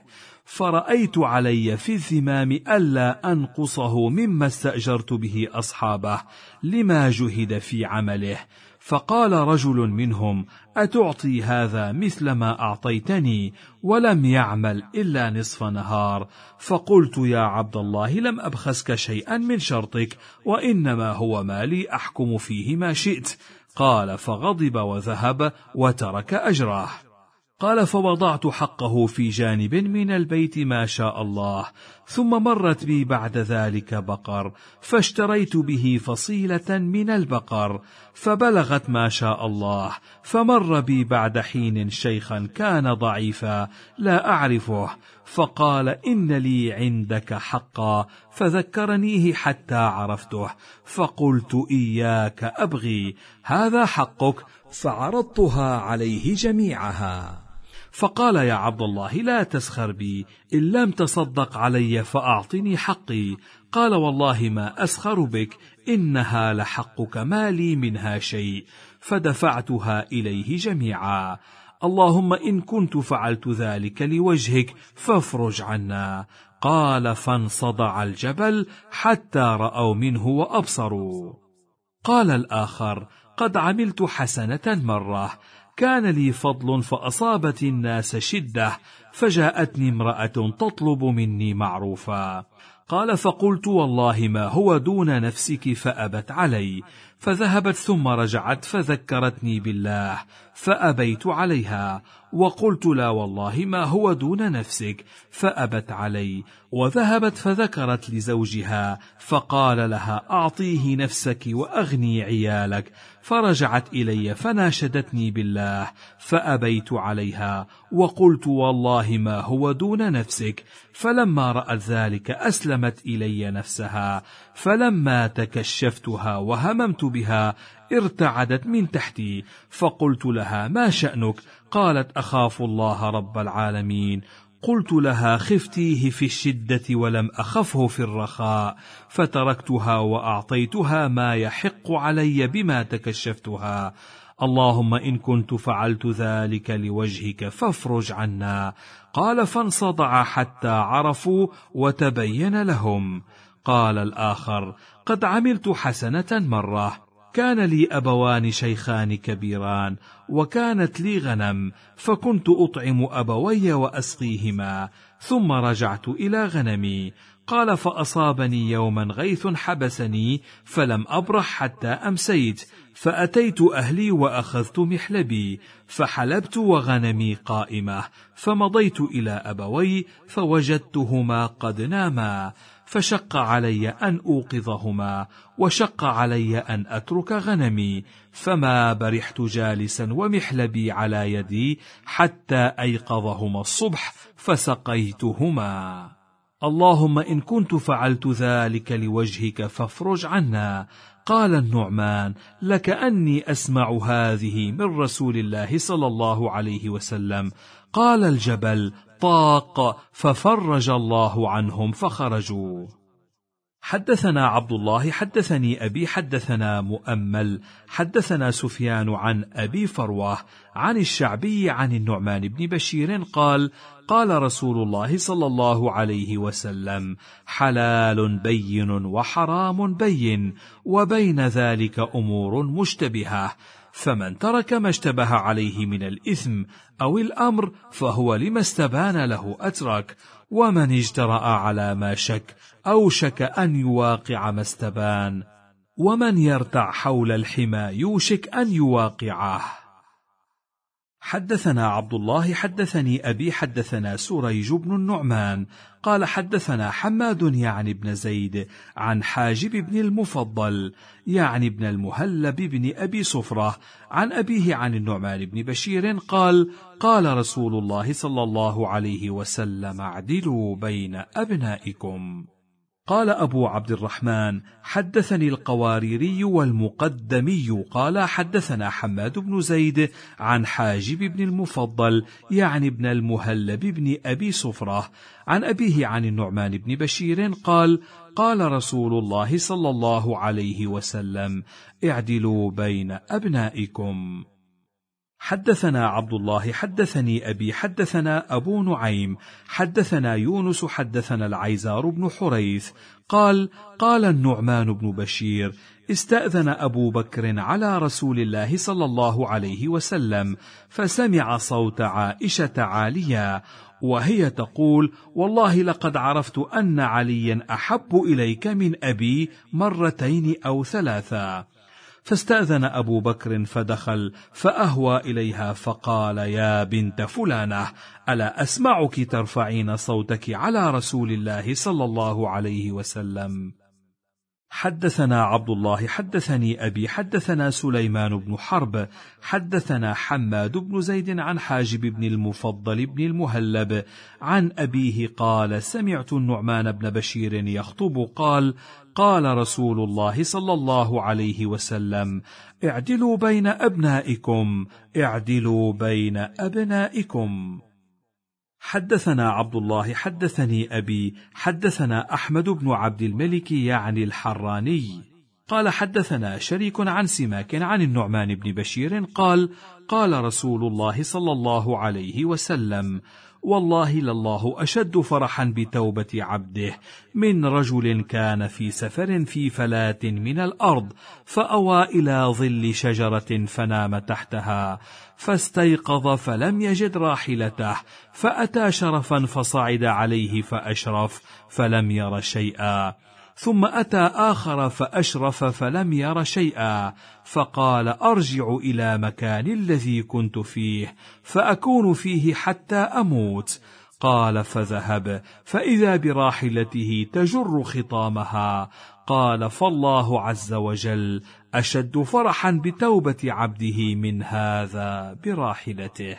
فرأيت علي في الذمام ألا أنقصه مما استأجرت به أصحابه لما جهد في عمله. فقال رجل منهم أتعطي هذا مثل ما أعطيتني ولم يعمل إلا نصف نهار؟ فقلت يا عبد الله لم أبخسك شيئا من شرطك وإنما هو مالي أحكم فيه ما شئت. قال فغضب وذهب وترك أجره. قال فوضعت حقه في جانب من البيت ما شاء الله ثم مرت بي بعد ذلك بقر فاشتريت به فصيلة من البقر فبلغت ما شاء الله فمر بي بعد حين شيخا كان ضعيفا لا أعرفه فقال إن لي عندك حقا فذكرنيه حتى عرفته فقلت إياك أبغي هذا حقك فعرضتها عليه جميعها. فقال يا عبد الله لا تسخر بي إن لم تصدق علي فأعطني حقي. قال والله ما أسخر بك إنها لحقك ما لي منها شيء فدفعتها إليه جميعا. اللهم إن كنت فعلت ذلك لوجهك فافرج عنا. قال فانصدع الجبل حتى رأوا منه وأبصروا. قال الآخر قد عملت حسنة مرة كان لي فضل فأصابت الناس شدة فجاءتني امرأة تطلب مني معروفا. قال فقلت والله ما هو دون نفسك فأبت علي فذهبت ثم رجعت فذكرتني بالله فأبيت عليها وقلت لا والله ما هو دون نفسك فأبت علي وذهبت فذكرت لزوجها فقال لها أعطيه نفسك وأغني عيالك فرجعت إلي فناشدتني بالله فأبيت عليها وقلت والله ما هو دون نفسك فلما رأت ذلك أسلمت إلي نفسها فلما تكشفتها وهممت بها ارتعدت من تحتي فقلت لها ما شأنك؟ قالت أخاف الله رب العالمين. قلت لها خفتيه في الشدة ولم أخفه في الرخاء فتركتها وأعطيتها ما يحق علي بما تكشفتها. اللهم إن كنت فعلت ذلك لوجهك فافرج عنا. قال فانصدع حتى عرفوا وتبين لهم. قال الآخر قد عملت حسنة مرة كان لي أبوان شيخان كبيران وكانت لي غنم فكنت أطعم أبوي وأسقيهما ثم رجعت إلى غنمي. قال فأصابني يوما غيث حبسني فلم أبرح حتى أمسيت فأتيت أهلي وأخذت محلبي فحلبت وغنمي قائمة فمضيت إلى أبوي فوجدتهما قد ناما فشق علي أن أوقظهما وشق علي أن أترك غنمي فما برحت جالسا ومحلبي على يدي حتى أيقظهما الصبح فسقيتهما. اللهم إن كنت فعلت ذلك لوجهك فافرج عنا. قال النعمان لكأني أسمع هذه من رسول الله صلى الله عليه وسلم. قال الجبل طاق ففرج الله عنهم فخرجوا. حدثنا عبد الله حدثني أبي حدثنا مؤمل حدثنا سفيان عن أبي فروة عن الشعبي عن النعمان بن بشير قال قال رسول الله صلى الله عليه وسلم حلال بين وحرام بين وبين ذلك أمور مشتبهة فمن ترك ما اشتبه عليه من الإثم أو الأمر فهو لما استبان له أترك ومن اجترأ على ما شك أو شك أن يواقع ما استبان ومن يرتع حول الحمى يوشك أن يواقعه. حدثنا عبد الله حدثني أبي حدثنا سريج بن النعمان قال حدثنا حماد يعني بن زيد عن حاجب بن المفضل يعني بن المهلب بن أبي صفرة عن أبيه عن النعمان بن بشير قال قال رسول الله صلى الله عليه وسلم اعدلوا بين أبنائكم. قال أبو عبد الرحمن حدثني القواريري والمقدمي قال حدثنا حماد بن زيد عن حاجب بن المفضل يعني بن المهلب بن أبي صفرة عن أبيه عن النعمان بن بشير قال قال رسول الله صلى الله عليه وسلم اعدلوا بين أبنائكم. حدثنا عبد الله حدثني أبي حدثنا أبو نعيم حدثنا يونس حدثنا العيزار بن حريث قال قال النعمان بن بشير استأذن أبو بكر على رسول الله صلى الله عليه وسلم فسمع صوت عائشة عاليا وهي تقول والله لقد عرفت أن عليا أحب إليك من أبي مرتين أو ثلاثا. فاستأذن أبو بكر فدخل فأهوى إليها فقال يا بنت فلانة ألا أسمعك ترفعين صوتك على رسول الله صلى الله عليه وسلم. حدثنا عبد الله حدثني أبي حدثنا سليمان بن حرب حدثنا حماد بن زيد عن حاجب بن المفضل بن المهلب عن أبيه قال سمعت النعمان بن بشير يخطب قال قال رسول الله صلى الله عليه وسلم اعدلوا بين أبنائكم اعدلوا بين أبنائكم. حدثنا عبد الله حدثني أبي حدثنا أحمد بن عبد الملك يعني الحراني قال حدثنا شريك عن سماك عن النعمان بن بشير قال قال رسول الله صلى الله عليه وسلم والله لله أشد فرحا بتوبة عبده من رجل كان في سفر في فلاة من الأرض فأوى إلى ظل شجرة فنام تحتها فاستيقظ فلم يجد راحلته فأتى شرفا فصعد عليه فأشرف فلم ير شيئا ثم أتى آخر فأشرف فلم ير شيئا فقال أرجع إلى مكان الذي كنت فيه فأكون فيه حتى أموت. قال فذهب فإذا براحلته تجر خطامها. قال فالله عز وجل أشد فرحا بتوبة عبده من هذا براحلته.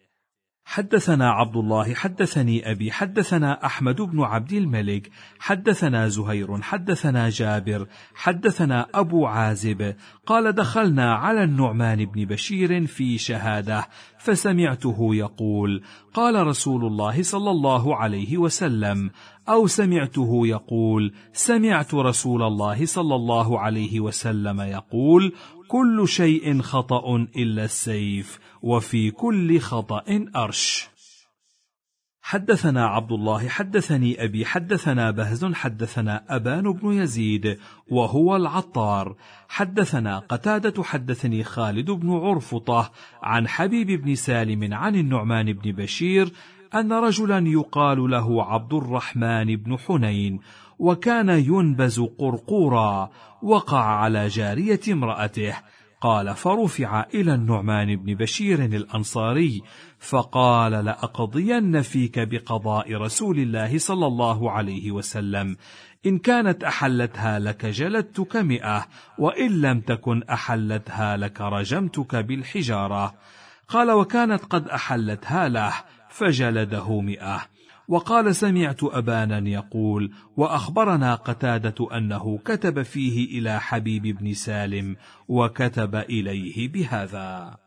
حدثنا عبد الله حدثني أبي حدثنا أحمد بن عبد الملك حدثنا زهير حدثنا جابر حدثنا أبو عازب قال دخلنا على النعمان بن بشير في شهادة فسمعته يقول قال رسول الله صلى الله عليه وسلم أو سمعته يقول سمعت رسول الله صلى الله عليه وسلم يقول كل شيء خطأ إلا السيف وفي كل خطأ أرش. حدثنا عبد الله حدثني أبي حدثنا بهز حدثنا أبان بن يزيد وهو العطار حدثنا قتادة حدثني خالد بن عرفطة عن حبيب بن سالم عن النعمان بن بشير أن رجلا يقال له عبد الرحمن بن حنين وكان ينبز قرقورا وقع على جارية امرأته. قال فرفع إلى النعمان بن بشير الأنصاري فقال لأقضين فيك بقضاء رسول الله صلى الله عليه وسلم إن كانت أحلتها لك جلدتك مئة وإن لم تكن أحلتها لك رجمتك بالحجارة. قال وكانت قد أحلتها له فجلده مئة. وقال سمعت أبانا يقول وأخبرنا قتادة أنه كتب فيه إلى حبيب بن سالم وكتب إليه بهذا.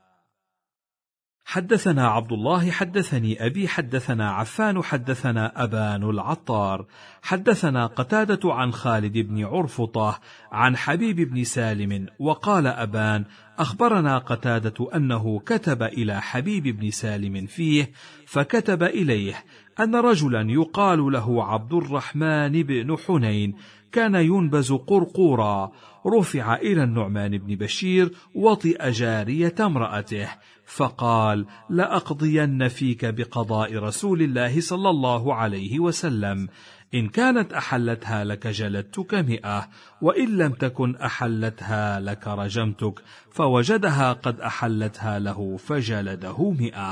حدثنا عبد الله حدثني أبي حدثنا عفان حدثنا أبان العطار حدثنا قتادة عن خالد بن عرفطة عن حبيب بن سالم وقال أبان أخبرنا قتادة أنه كتب إلى حبيب بن سالم فيه فكتب إليه أن رجلا يقال له عبد الرحمن بن حنين كان ينبز قرقورا رفع إلى النعمان بن بشير وطئ جارية امرأته فقال لأقضين فيك بقضاء رسول الله صلى الله عليه وسلم إن كانت أحلتها لك جلدتك مئة، وإن لم تكن أحلتها لك رجمتك، فوجدها قد أحلتها له فجلده مئة.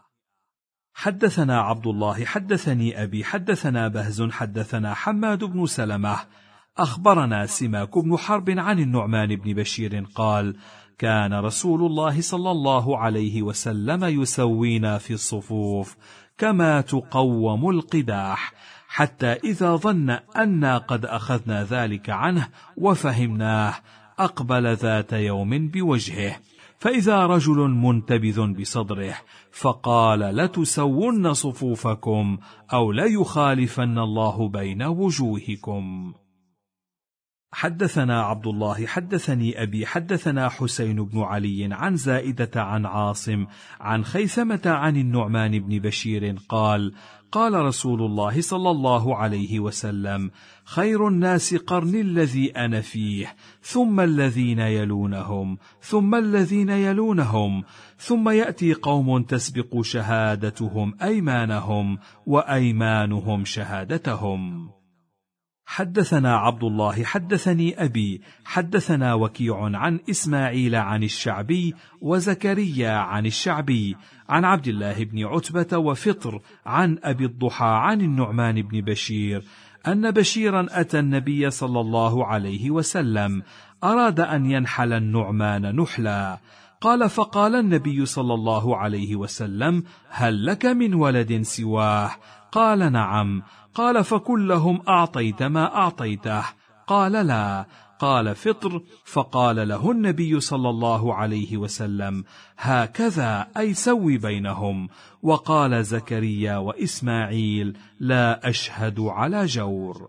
حدثنا عبد الله حدثني أبي حدثنا بهز حدثنا حماد بن سلمة أخبرنا سماك بن حرب عن النعمان بن بشير قال: كان رسول الله صلى الله عليه وسلم يسوينا في الصفوف كما تقوم القداح، حتى إذا ظن أنا قد أخذنا ذلك عنه وفهمناه أقبل ذات يوم بوجهه، فإذا رجل منتبذ بصدره فقال: لتسون صفوفكم أو ليخالفن الله بين وجوهكم. حدثنا عبد الله حدثني أبي حدثنا حسين بن علي عن زائدة عن عاصم عن خيثمة عن النعمان بن بشير قال: قال رسول الله صلى الله عليه وسلم: خير الناس قرني الذي أنا فيه، ثم الذين يلونهم، ثم الذين يلونهم، ثم يأتي قوم تسبق شهادتهم أيمانهم، وأيمانهم شهادتهم. حدثنا عبد الله حدثني أبي حدثنا وكيع عن إسماعيل عن الشعبي وزكريا عن الشعبي عن عبد الله بن عتبة وفطر عن أبي الضحى عن النعمان بن بشير أن بشيرا أتى النبي صلى الله عليه وسلم أراد أن ينحل النعمان نحلا، قال: فقال النبي صلى الله عليه وسلم: هل لك من ولد سواه؟ قال: نعم. قال: فكلهم أعطيت ما أعطيته؟ قال: لا. قال فطر: فقال له النبي صلى الله عليه وسلم: هكذا أي سوي بينهم. وقال زكريا وإسماعيل: لا أشهد على جور.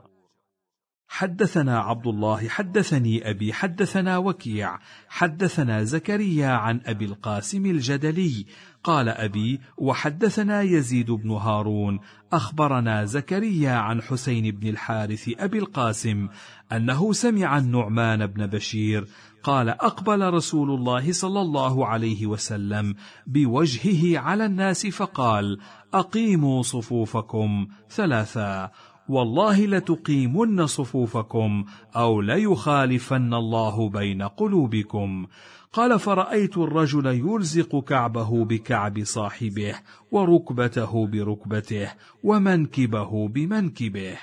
حدثنا عبد الله حدثني أبي حدثنا وكيع حدثنا زكريا عن أبي القاسم الجدلي قال أبي: وحدثنا يزيد بن هارون أخبرنا زكريا عن حسين بن الحارث أبي القاسم أنه سمع النعمان بن بشير قال: أقبل رسول الله صلى الله عليه وسلم بوجهه على الناس فقال: أقيموا صفوفكم ثلاثا، والله لتقيمن صفوفكم أو ليخالفن الله بين قلوبكم. قال: فرأيت الرجل يلزق كعبه بكعب صاحبه، وركبته بركبته، ومنكبه بمنكبه.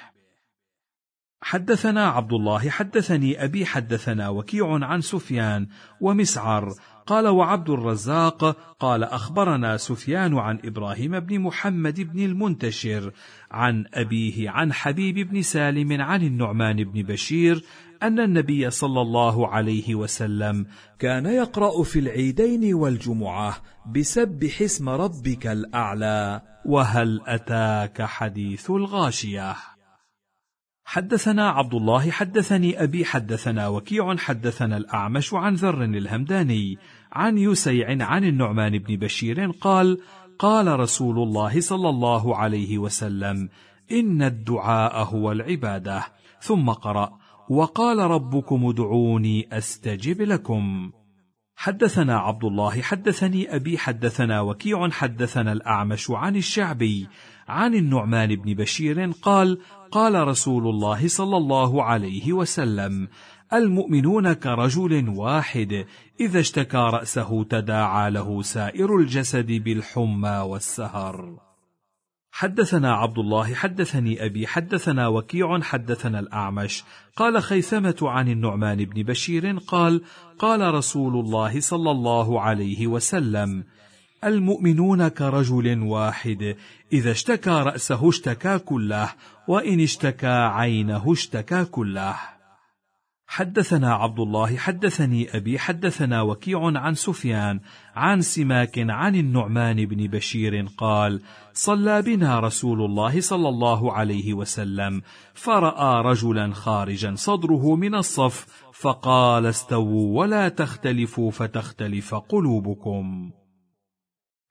حدثنا عبد الله حدثني أبي حدثنا وكيع عن سفيان ومسعر قال: وعبد الرزاق قال: أخبرنا سفيان عن إبراهيم بن محمد بن المنتشر عن أبيه عن حبيب بن سالم عن النعمان بن بشير أن النبي صلى الله عليه وسلم كان يقرأ في العيدين والجمعة بسبح اسم ربك الأعلى وهل أتاك حديث الغاشية. حدثنا عبد الله حدثني أبي حدثنا وكيع حدثنا الأعمش عن ذر الهمداني عن يسيع عن النعمان بن بشير قال: قال رسول الله صلى الله عليه وسلم: إن الدعاء هو العبادة. ثم قرأ: وقال ربكم ادعوني أستجب لكم. حدثنا عبد الله حدثني أبي حدثنا وكيع حدثنا الأعمش عن الشعبي عن النعمان بن بشير قال: قال رسول الله صلى الله عليه وسلم: المؤمنون كرجل واحد إذا اشتكى رأسه تداعى له سائر الجسد بالحمى والسهر. حدثنا عبد الله حدثني أبي حدثنا وكيع حدثنا الأعمش قال: خيثمة عن النعمان بن بشير قال: قال رسول الله صلى الله عليه وسلم: المؤمنون كرجل واحد إذا اشتكى رأسه اشتكى كله، وإن اشتكى عينه اشتكى كله. حدثنا عبد الله حدثني أبي حدثنا وكيع عن سفيان عن سماك عن النعمان بن بشير قال: صلى بنا رسول الله صلى الله عليه وسلم فرأى رجلا خارجا صدره من الصف فقال: استووا ولا تختلفوا فتختلف قلوبكم.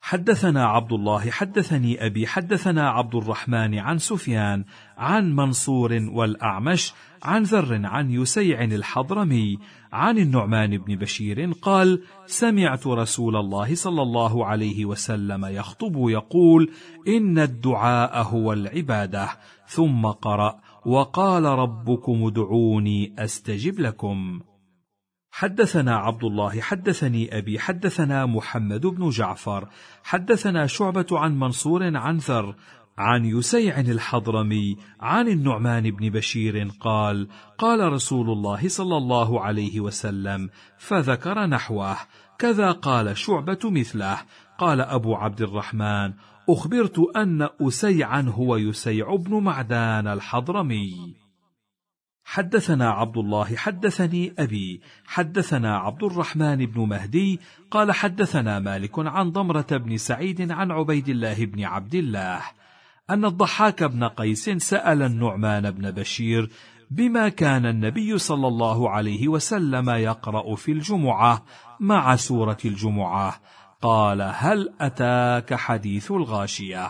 حدثنا عبد الله حدثني أبي حدثنا عبد الرحمن عن سفيان عن منصور والأعمش عن ذر عن يسيع الحضرمي عن النعمان بن بشير قال: سمعت رسول الله صلى الله عليه وسلم يخطب يقول: إن الدعاء هو العبادة، ثم قرأ: وقال ربكم ادعوني أستجب لكم. حدثنا عبد الله حدثني أبي حدثنا محمد بن جعفر حدثنا شعبة عن منصور عن ذر عن يسيع الحضرمي عن النعمان بن بشير قال: قال رسول الله صلى الله عليه وسلم، فذكر نحوه. كذا قال شعبة مثله. قال أبو عبد الرحمن: أخبرت أن أسيعا هو يسيع بن معدان الحضرمي. حدثنا عبد الله حدثني أبي حدثنا عبد الرحمن بن مهدي قال: حدثنا مالك عن ضمرة بن سعيد عن عبيد الله بن عبد الله أن الضحاك بن قيس سأل النعمان بن بشير بما كان النبي صلى الله عليه وسلم يقرأ في الجمعة مع سورة الجمعة. قال: هل أتاك حديث الغاشية؟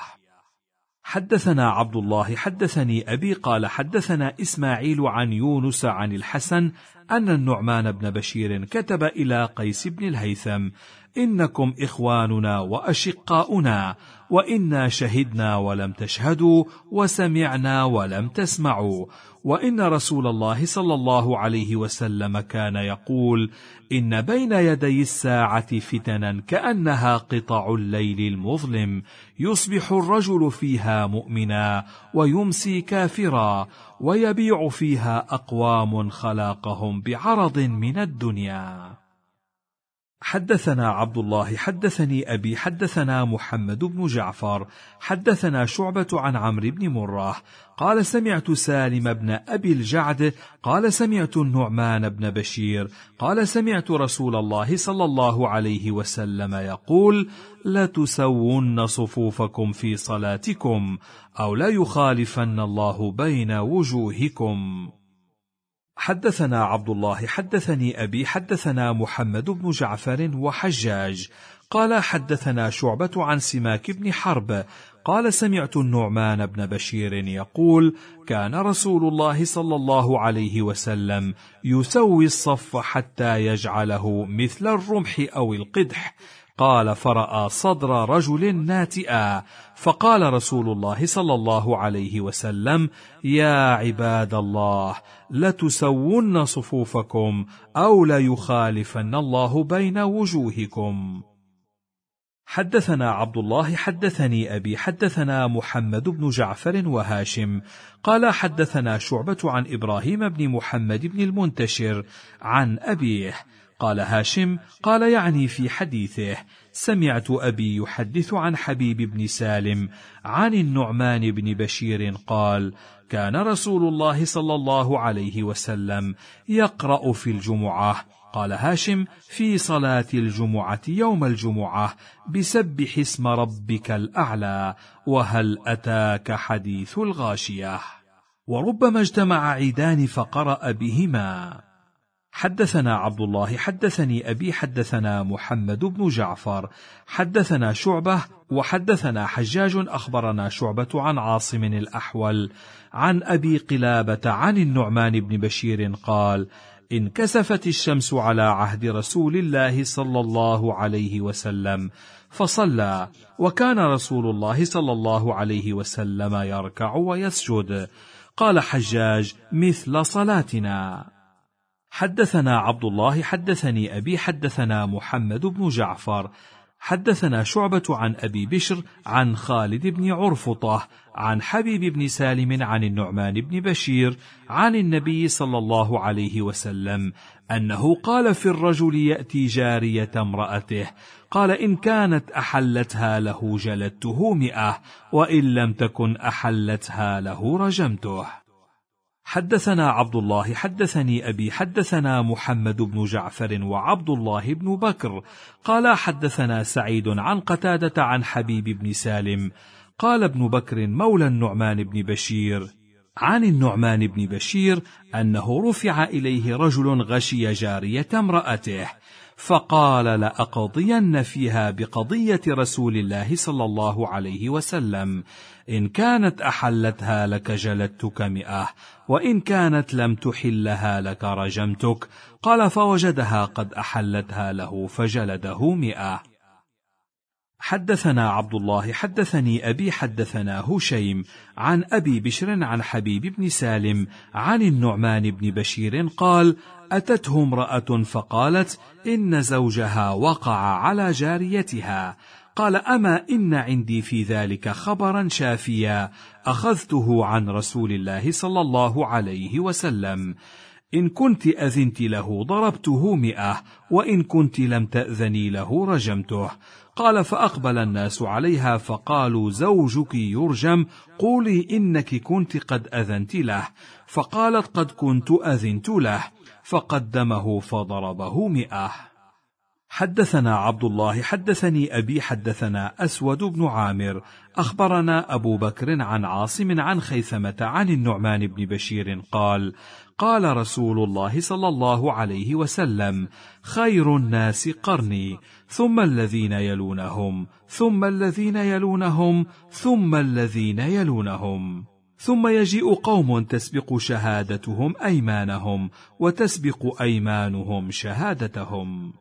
حدثنا عبد الله حدثني أبي قال: حدثنا إسماعيل عن يونس عن الحسن أن النعمان بن بشير كتب إلى قيس بن الهيثم: إنكم إخواننا وأشقاؤنا، وإنا شهدنا ولم تشهدوا، وسمعنا ولم تسمعوا، وإن رسول الله صلى الله عليه وسلم كان يقول: إن بين يدي الساعة فتنا كأنها قطع الليل المظلم، يصبح الرجل فيها مؤمنا ويمسي كافرا، ويبيع فيها أقوام خلاقهم بعرض من الدنيا. حدثنا عبد الله حدثني أبي حدثنا محمد بن جعفر حدثنا شعبة عن عمرو بن مرة قال: سمعت سالم بن أبي الجعد قال: سمعت النعمان بن بشير قال: سمعت رسول الله صلى الله عليه وسلم يقول: لتسون صفوفكم في صلاتكم، أو لا يخالفن الله بين وجوهكم. حدثنا عبد الله حدثني أبي حدثنا محمد بن جعفر وحجاج قال: حدثنا شعبة عن سماك بن حرب قال: سمعت النعمان بن بشير يقول: كان رسول الله صلى الله عليه وسلم يسوي الصف حتى يجعله مثل الرمح أو القدح. قال: فرأى صدر رجل ناتئا، فقال رسول الله صلى الله عليه وسلم: يا عباد الله، لتسون صفوفكم، أو ليخالفن الله بين وجوهكم. حدثنا عبد الله حدثني أبي حدثنا محمد بن جعفر وهاشم قال: حدثنا شعبة عن إبراهيم بن محمد بن المنتشر عن أبيه قال: هاشم قال يعني في حديثه: سمعت أبي يحدث عن حبيب بن سالم عن النعمان بن بشير قال: كان رسول الله صلى الله عليه وسلم يقرأ في الجمعة. قال هاشم: في صلاة الجمعة يوم الجمعة بسبح اسم ربك الأعلى، وهل أتاك حديث الغاشية. وربما اجتمع عيدان فقرأ بهما. حدثنا عبد الله حدثني أبي حدثنا محمد بن جعفر حدثنا شعبة وحدثنا حجاج أخبرنا شعبة عن عاصم الأحول عن أبي قلابة عن النعمان بن بشير قال: انكسفت الشمس على عهد رسول الله صلى الله عليه وسلم فصلى، وكان رسول الله صلى الله عليه وسلم يركع ويسجد. قال حجاج: مثل صلاتنا. حدثنا عبد الله حدثني أبي حدثنا محمد بن جعفر حدثنا شعبة عن أبي بشر عن خالد بن عرفطة عن حبيب بن سالم عن النعمان بن بشير عن النبي صلى الله عليه وسلم أنه قال في الرجل يأتي جارية امرأته: قال: إن كانت أحلتها له جلدته مئة، وإن لم تكن أحلتها له رجمته. حدثنا عبد الله حدثني أبي حدثنا محمد بن جعفر وعبد الله بن بكر قال: حدثنا سعيد عن قتادة عن حبيب بن سالم قال ابن بكر مولى النعمان بن بشير عن النعمان بن بشير أنه رفع إليه رجل غشي جارية امرأته، فقال: لأقضين فيها بقضية رسول الله صلى الله عليه وسلم، إن كانت أحلتها لك جلدتك مئة، وإن كانت لم تحلها لك رجمتك. قال: فوجدها قد أحلتها له فجلده مئة. حدثنا عبد الله حدثني أبي حدثنا هشيم عن أبي بشر عن حبيب بن سالم عن النعمان بن بشير قال: أتته امرأة فقالت: إن زوجها وقع على جاريتها. قال: أما إن عندي في ذلك خبرا شافيا أخذته عن رسول الله صلى الله عليه وسلم، إن كنت أذنت له ضربته مئة، وإن كنت لم تأذني له رجمته. قال: فأقبل الناس عليها فقالوا: زوجك يرجم، قولي إنك كنت قد أذنت له. فقالت: قد كنت أذنت له، فقدمه فضربه مئة. حدثنا عبد الله حدثني أبي حدثنا أسود بن عامر أخبرنا أبو بكر عن عاصم عن خيثمة عن النعمان بن بشير قال: قال رسول الله صلى الله عليه وسلم: خير الناس قرني، ثم الذين يلونهم، ثم الذين يلونهم، ثم الذين يلونهم، ثم يجيء قوم تسبق شهادتهم أيمانهم، وتسبق أيمانهم شهادتهم.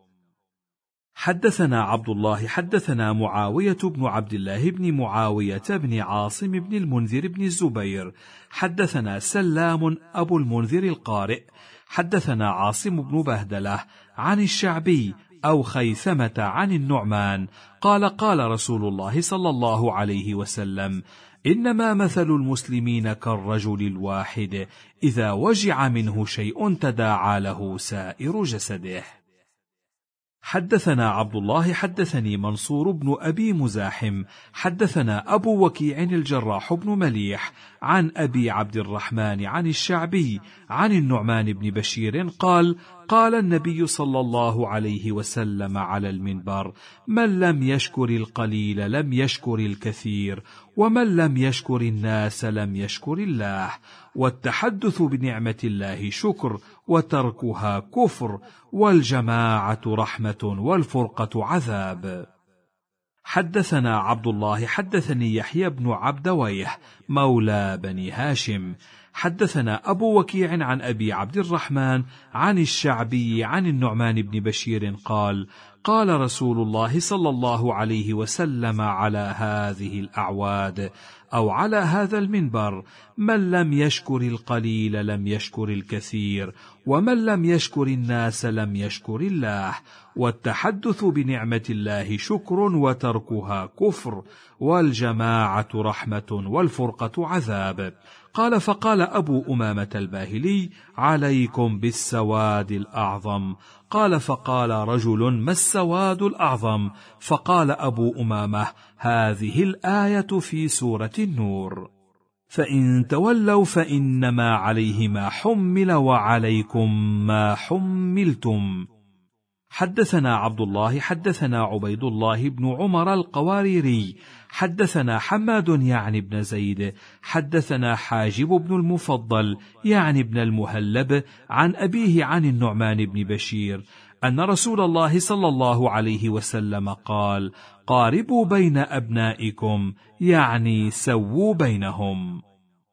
حدثنا عبد الله حدثنا معاوية بن عبد الله بن معاوية بن عاصم بن المنذر بن الزبير حدثنا سلام أبو المنذر القارئ حدثنا عاصم بن بهدلة عن الشعبي أو خيثمة عن النعمان قال: قال رسول الله صلى الله عليه وسلم: إنما مثل المسلمين كالرجل الواحد إذا وجع منه شيء تداعى له سائر جسده. حدثنا عبد الله حدثني منصور بن أبي مزاحم حدثنا أبو وكيع الجراح بن مليح عن أبي عبد الرحمن عن الشعبي عن النعمان بن بشير قال: قال النبي صلى الله عليه وسلم على المنبر: من لم يشكر القليل لم يشكر الكثير، ومن لم يشكر الناس لم يشكر الله، والتحدث بنعمة الله شكر، وتركها كفر، والجماعة رحمة والفرقة عذاب. حدثنا عبد الله حدثني يحيى بن عبدويه مولى بني هاشم حدثنا أبو وكيع عن أبي عبد الرحمن عن الشعبي عن النعمان بن بشير قال: قال رسول الله صلى الله عليه وسلم على هذه الأعواد أو على هذا المنبر: من لم يشكر القليل لم يشكر الكثير، ومن لم يشكر الناس لم يشكر الله، والتحدث بنعمة الله شكر، وتركها كفر، والجماعة رحمة والفرقة عذاب. قال: فقال أبو أمامة الباهلي: عليكم بالسواد الأعظم. قال: فقال رجل: ما السواد الأعظم؟ فقال أبو أمامة: هذه الآية في سورة النور: فإن تولوا فإنما عليه ما حمل وعليكم ما حملتم. حدثنا عبد الله حدثنا عبيد الله بن عمر القواريري حدثنا حماد يعني بن زيد حدثنا حاجب بن المفضل يعني بن المهلب عن أبيه عن النعمان بن بشير أن رسول الله صلى الله عليه وسلم قال: قاربوا بين أبنائكم، يعني سووا بينهم.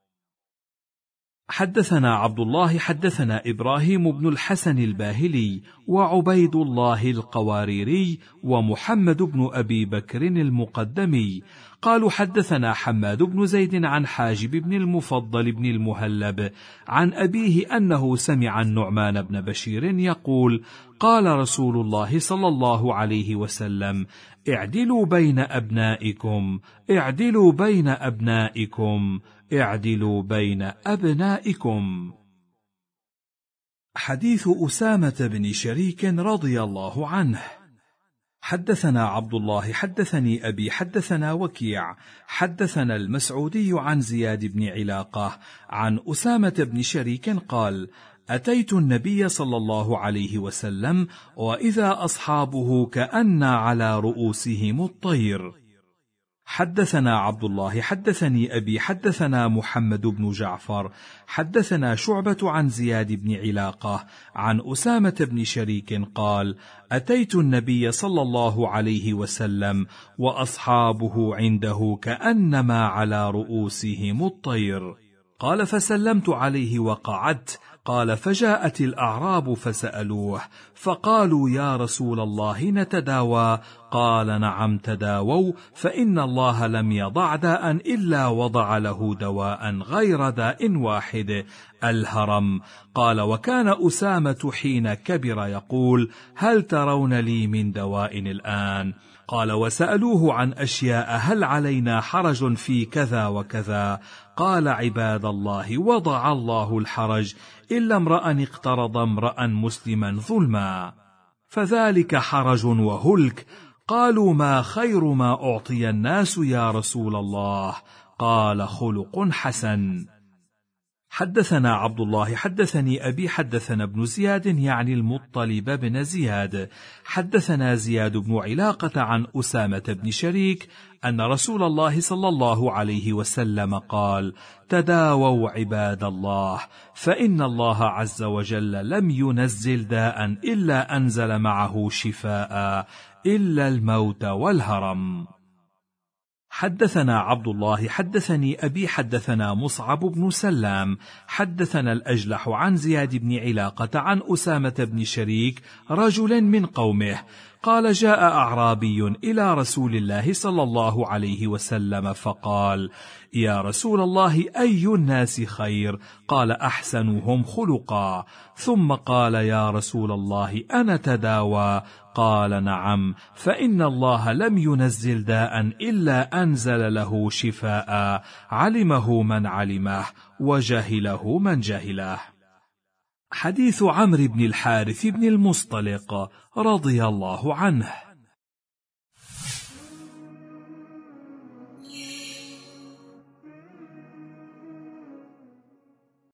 حدثنا عبد الله حدثنا إبراهيم بن الحسن الباهلي وعبيد الله القواريري ومحمد بن أبي بكر المقدمي قالوا: حدثنا حماد بن زيد عن حاجب بن المفضل بن المهلب عن أبيه أنه سمع النعمان بن بشير يقول: قال رسول الله صلى الله عليه وسلم: اعدلوا بين أبنائكم، اعدلوا بين أبنائكم، اعدلوا بين أبنائكم. حديث أسامة بن شريك رضي الله عنه. حدثنا عبد الله حدثني أبي حدثنا وكيع حدثنا المسعودي عن زياد بن علاقة عن أسامة بن شريك قال: أتيت النبي صلى الله عليه وسلم وإذا أصحابه كأن على رؤوسهم الطير. حدثنا عبد الله حدثني أبي حدثنا محمد بن جعفر حدثنا شعبة عن زياد بن علاقة عن أسامة بن شريك قال: أتيت النبي صلى الله عليه وسلم وأصحابه عنده كأنما على رؤوسهم الطير. قال: فسلمت عليه وقعدت. قال: فجاءت الأعراب فسألوه فقالوا: يا رسول الله نتداوى؟ قال: نعم تداووا، فإن الله لم يضع داء إلا وضع له دواء غير داء واحد، الهرم. قال: وكان أسامة حين كبر يقول: هل ترون لي من دواء الآن؟ قال: وسألوه عن أشياء: هل علينا حرج في كذا وكذا؟ قال: عباد الله، وضع الله الحرج إلا امرأ اقترض امرأ مسلما ظلما، فذلك حرج وهلك. قالوا: ما خير ما أعطي الناس يا رسول الله؟ قال: خلق حسن. حدثنا عبد الله حدثني أبي حدثنا ابن زياد يعني المطلب بن زياد حدثنا زياد بن علاقة عن أسامة بن شريك أن رسول الله صلى الله عليه وسلم قال: تداووا عباد الله، فإن الله عز وجل لم ينزل داء إلا أنزل معه شفاء إلا الموت والهرم. حدثنا عبد الله حدثني أبي حدثنا مصعب بن سلام حدثنا الأجلح عن زياد بن علاقة عن أسامة بن شريك رجل من قومه قال: جاء أعرابي إلى رسول الله صلى الله عليه وسلم فقال: يا رسول الله، أي الناس خير؟ قال: أحسنهم خلقا. ثم قال: يا رسول الله، أنا تداوى؟ قال: نعم، فإن الله لم ينزل داء إلا أنزل له شفاء، علمه من علمه وجهله من جهله. حديث عمرو بن الحارث بن المصطلق رضي الله عنه.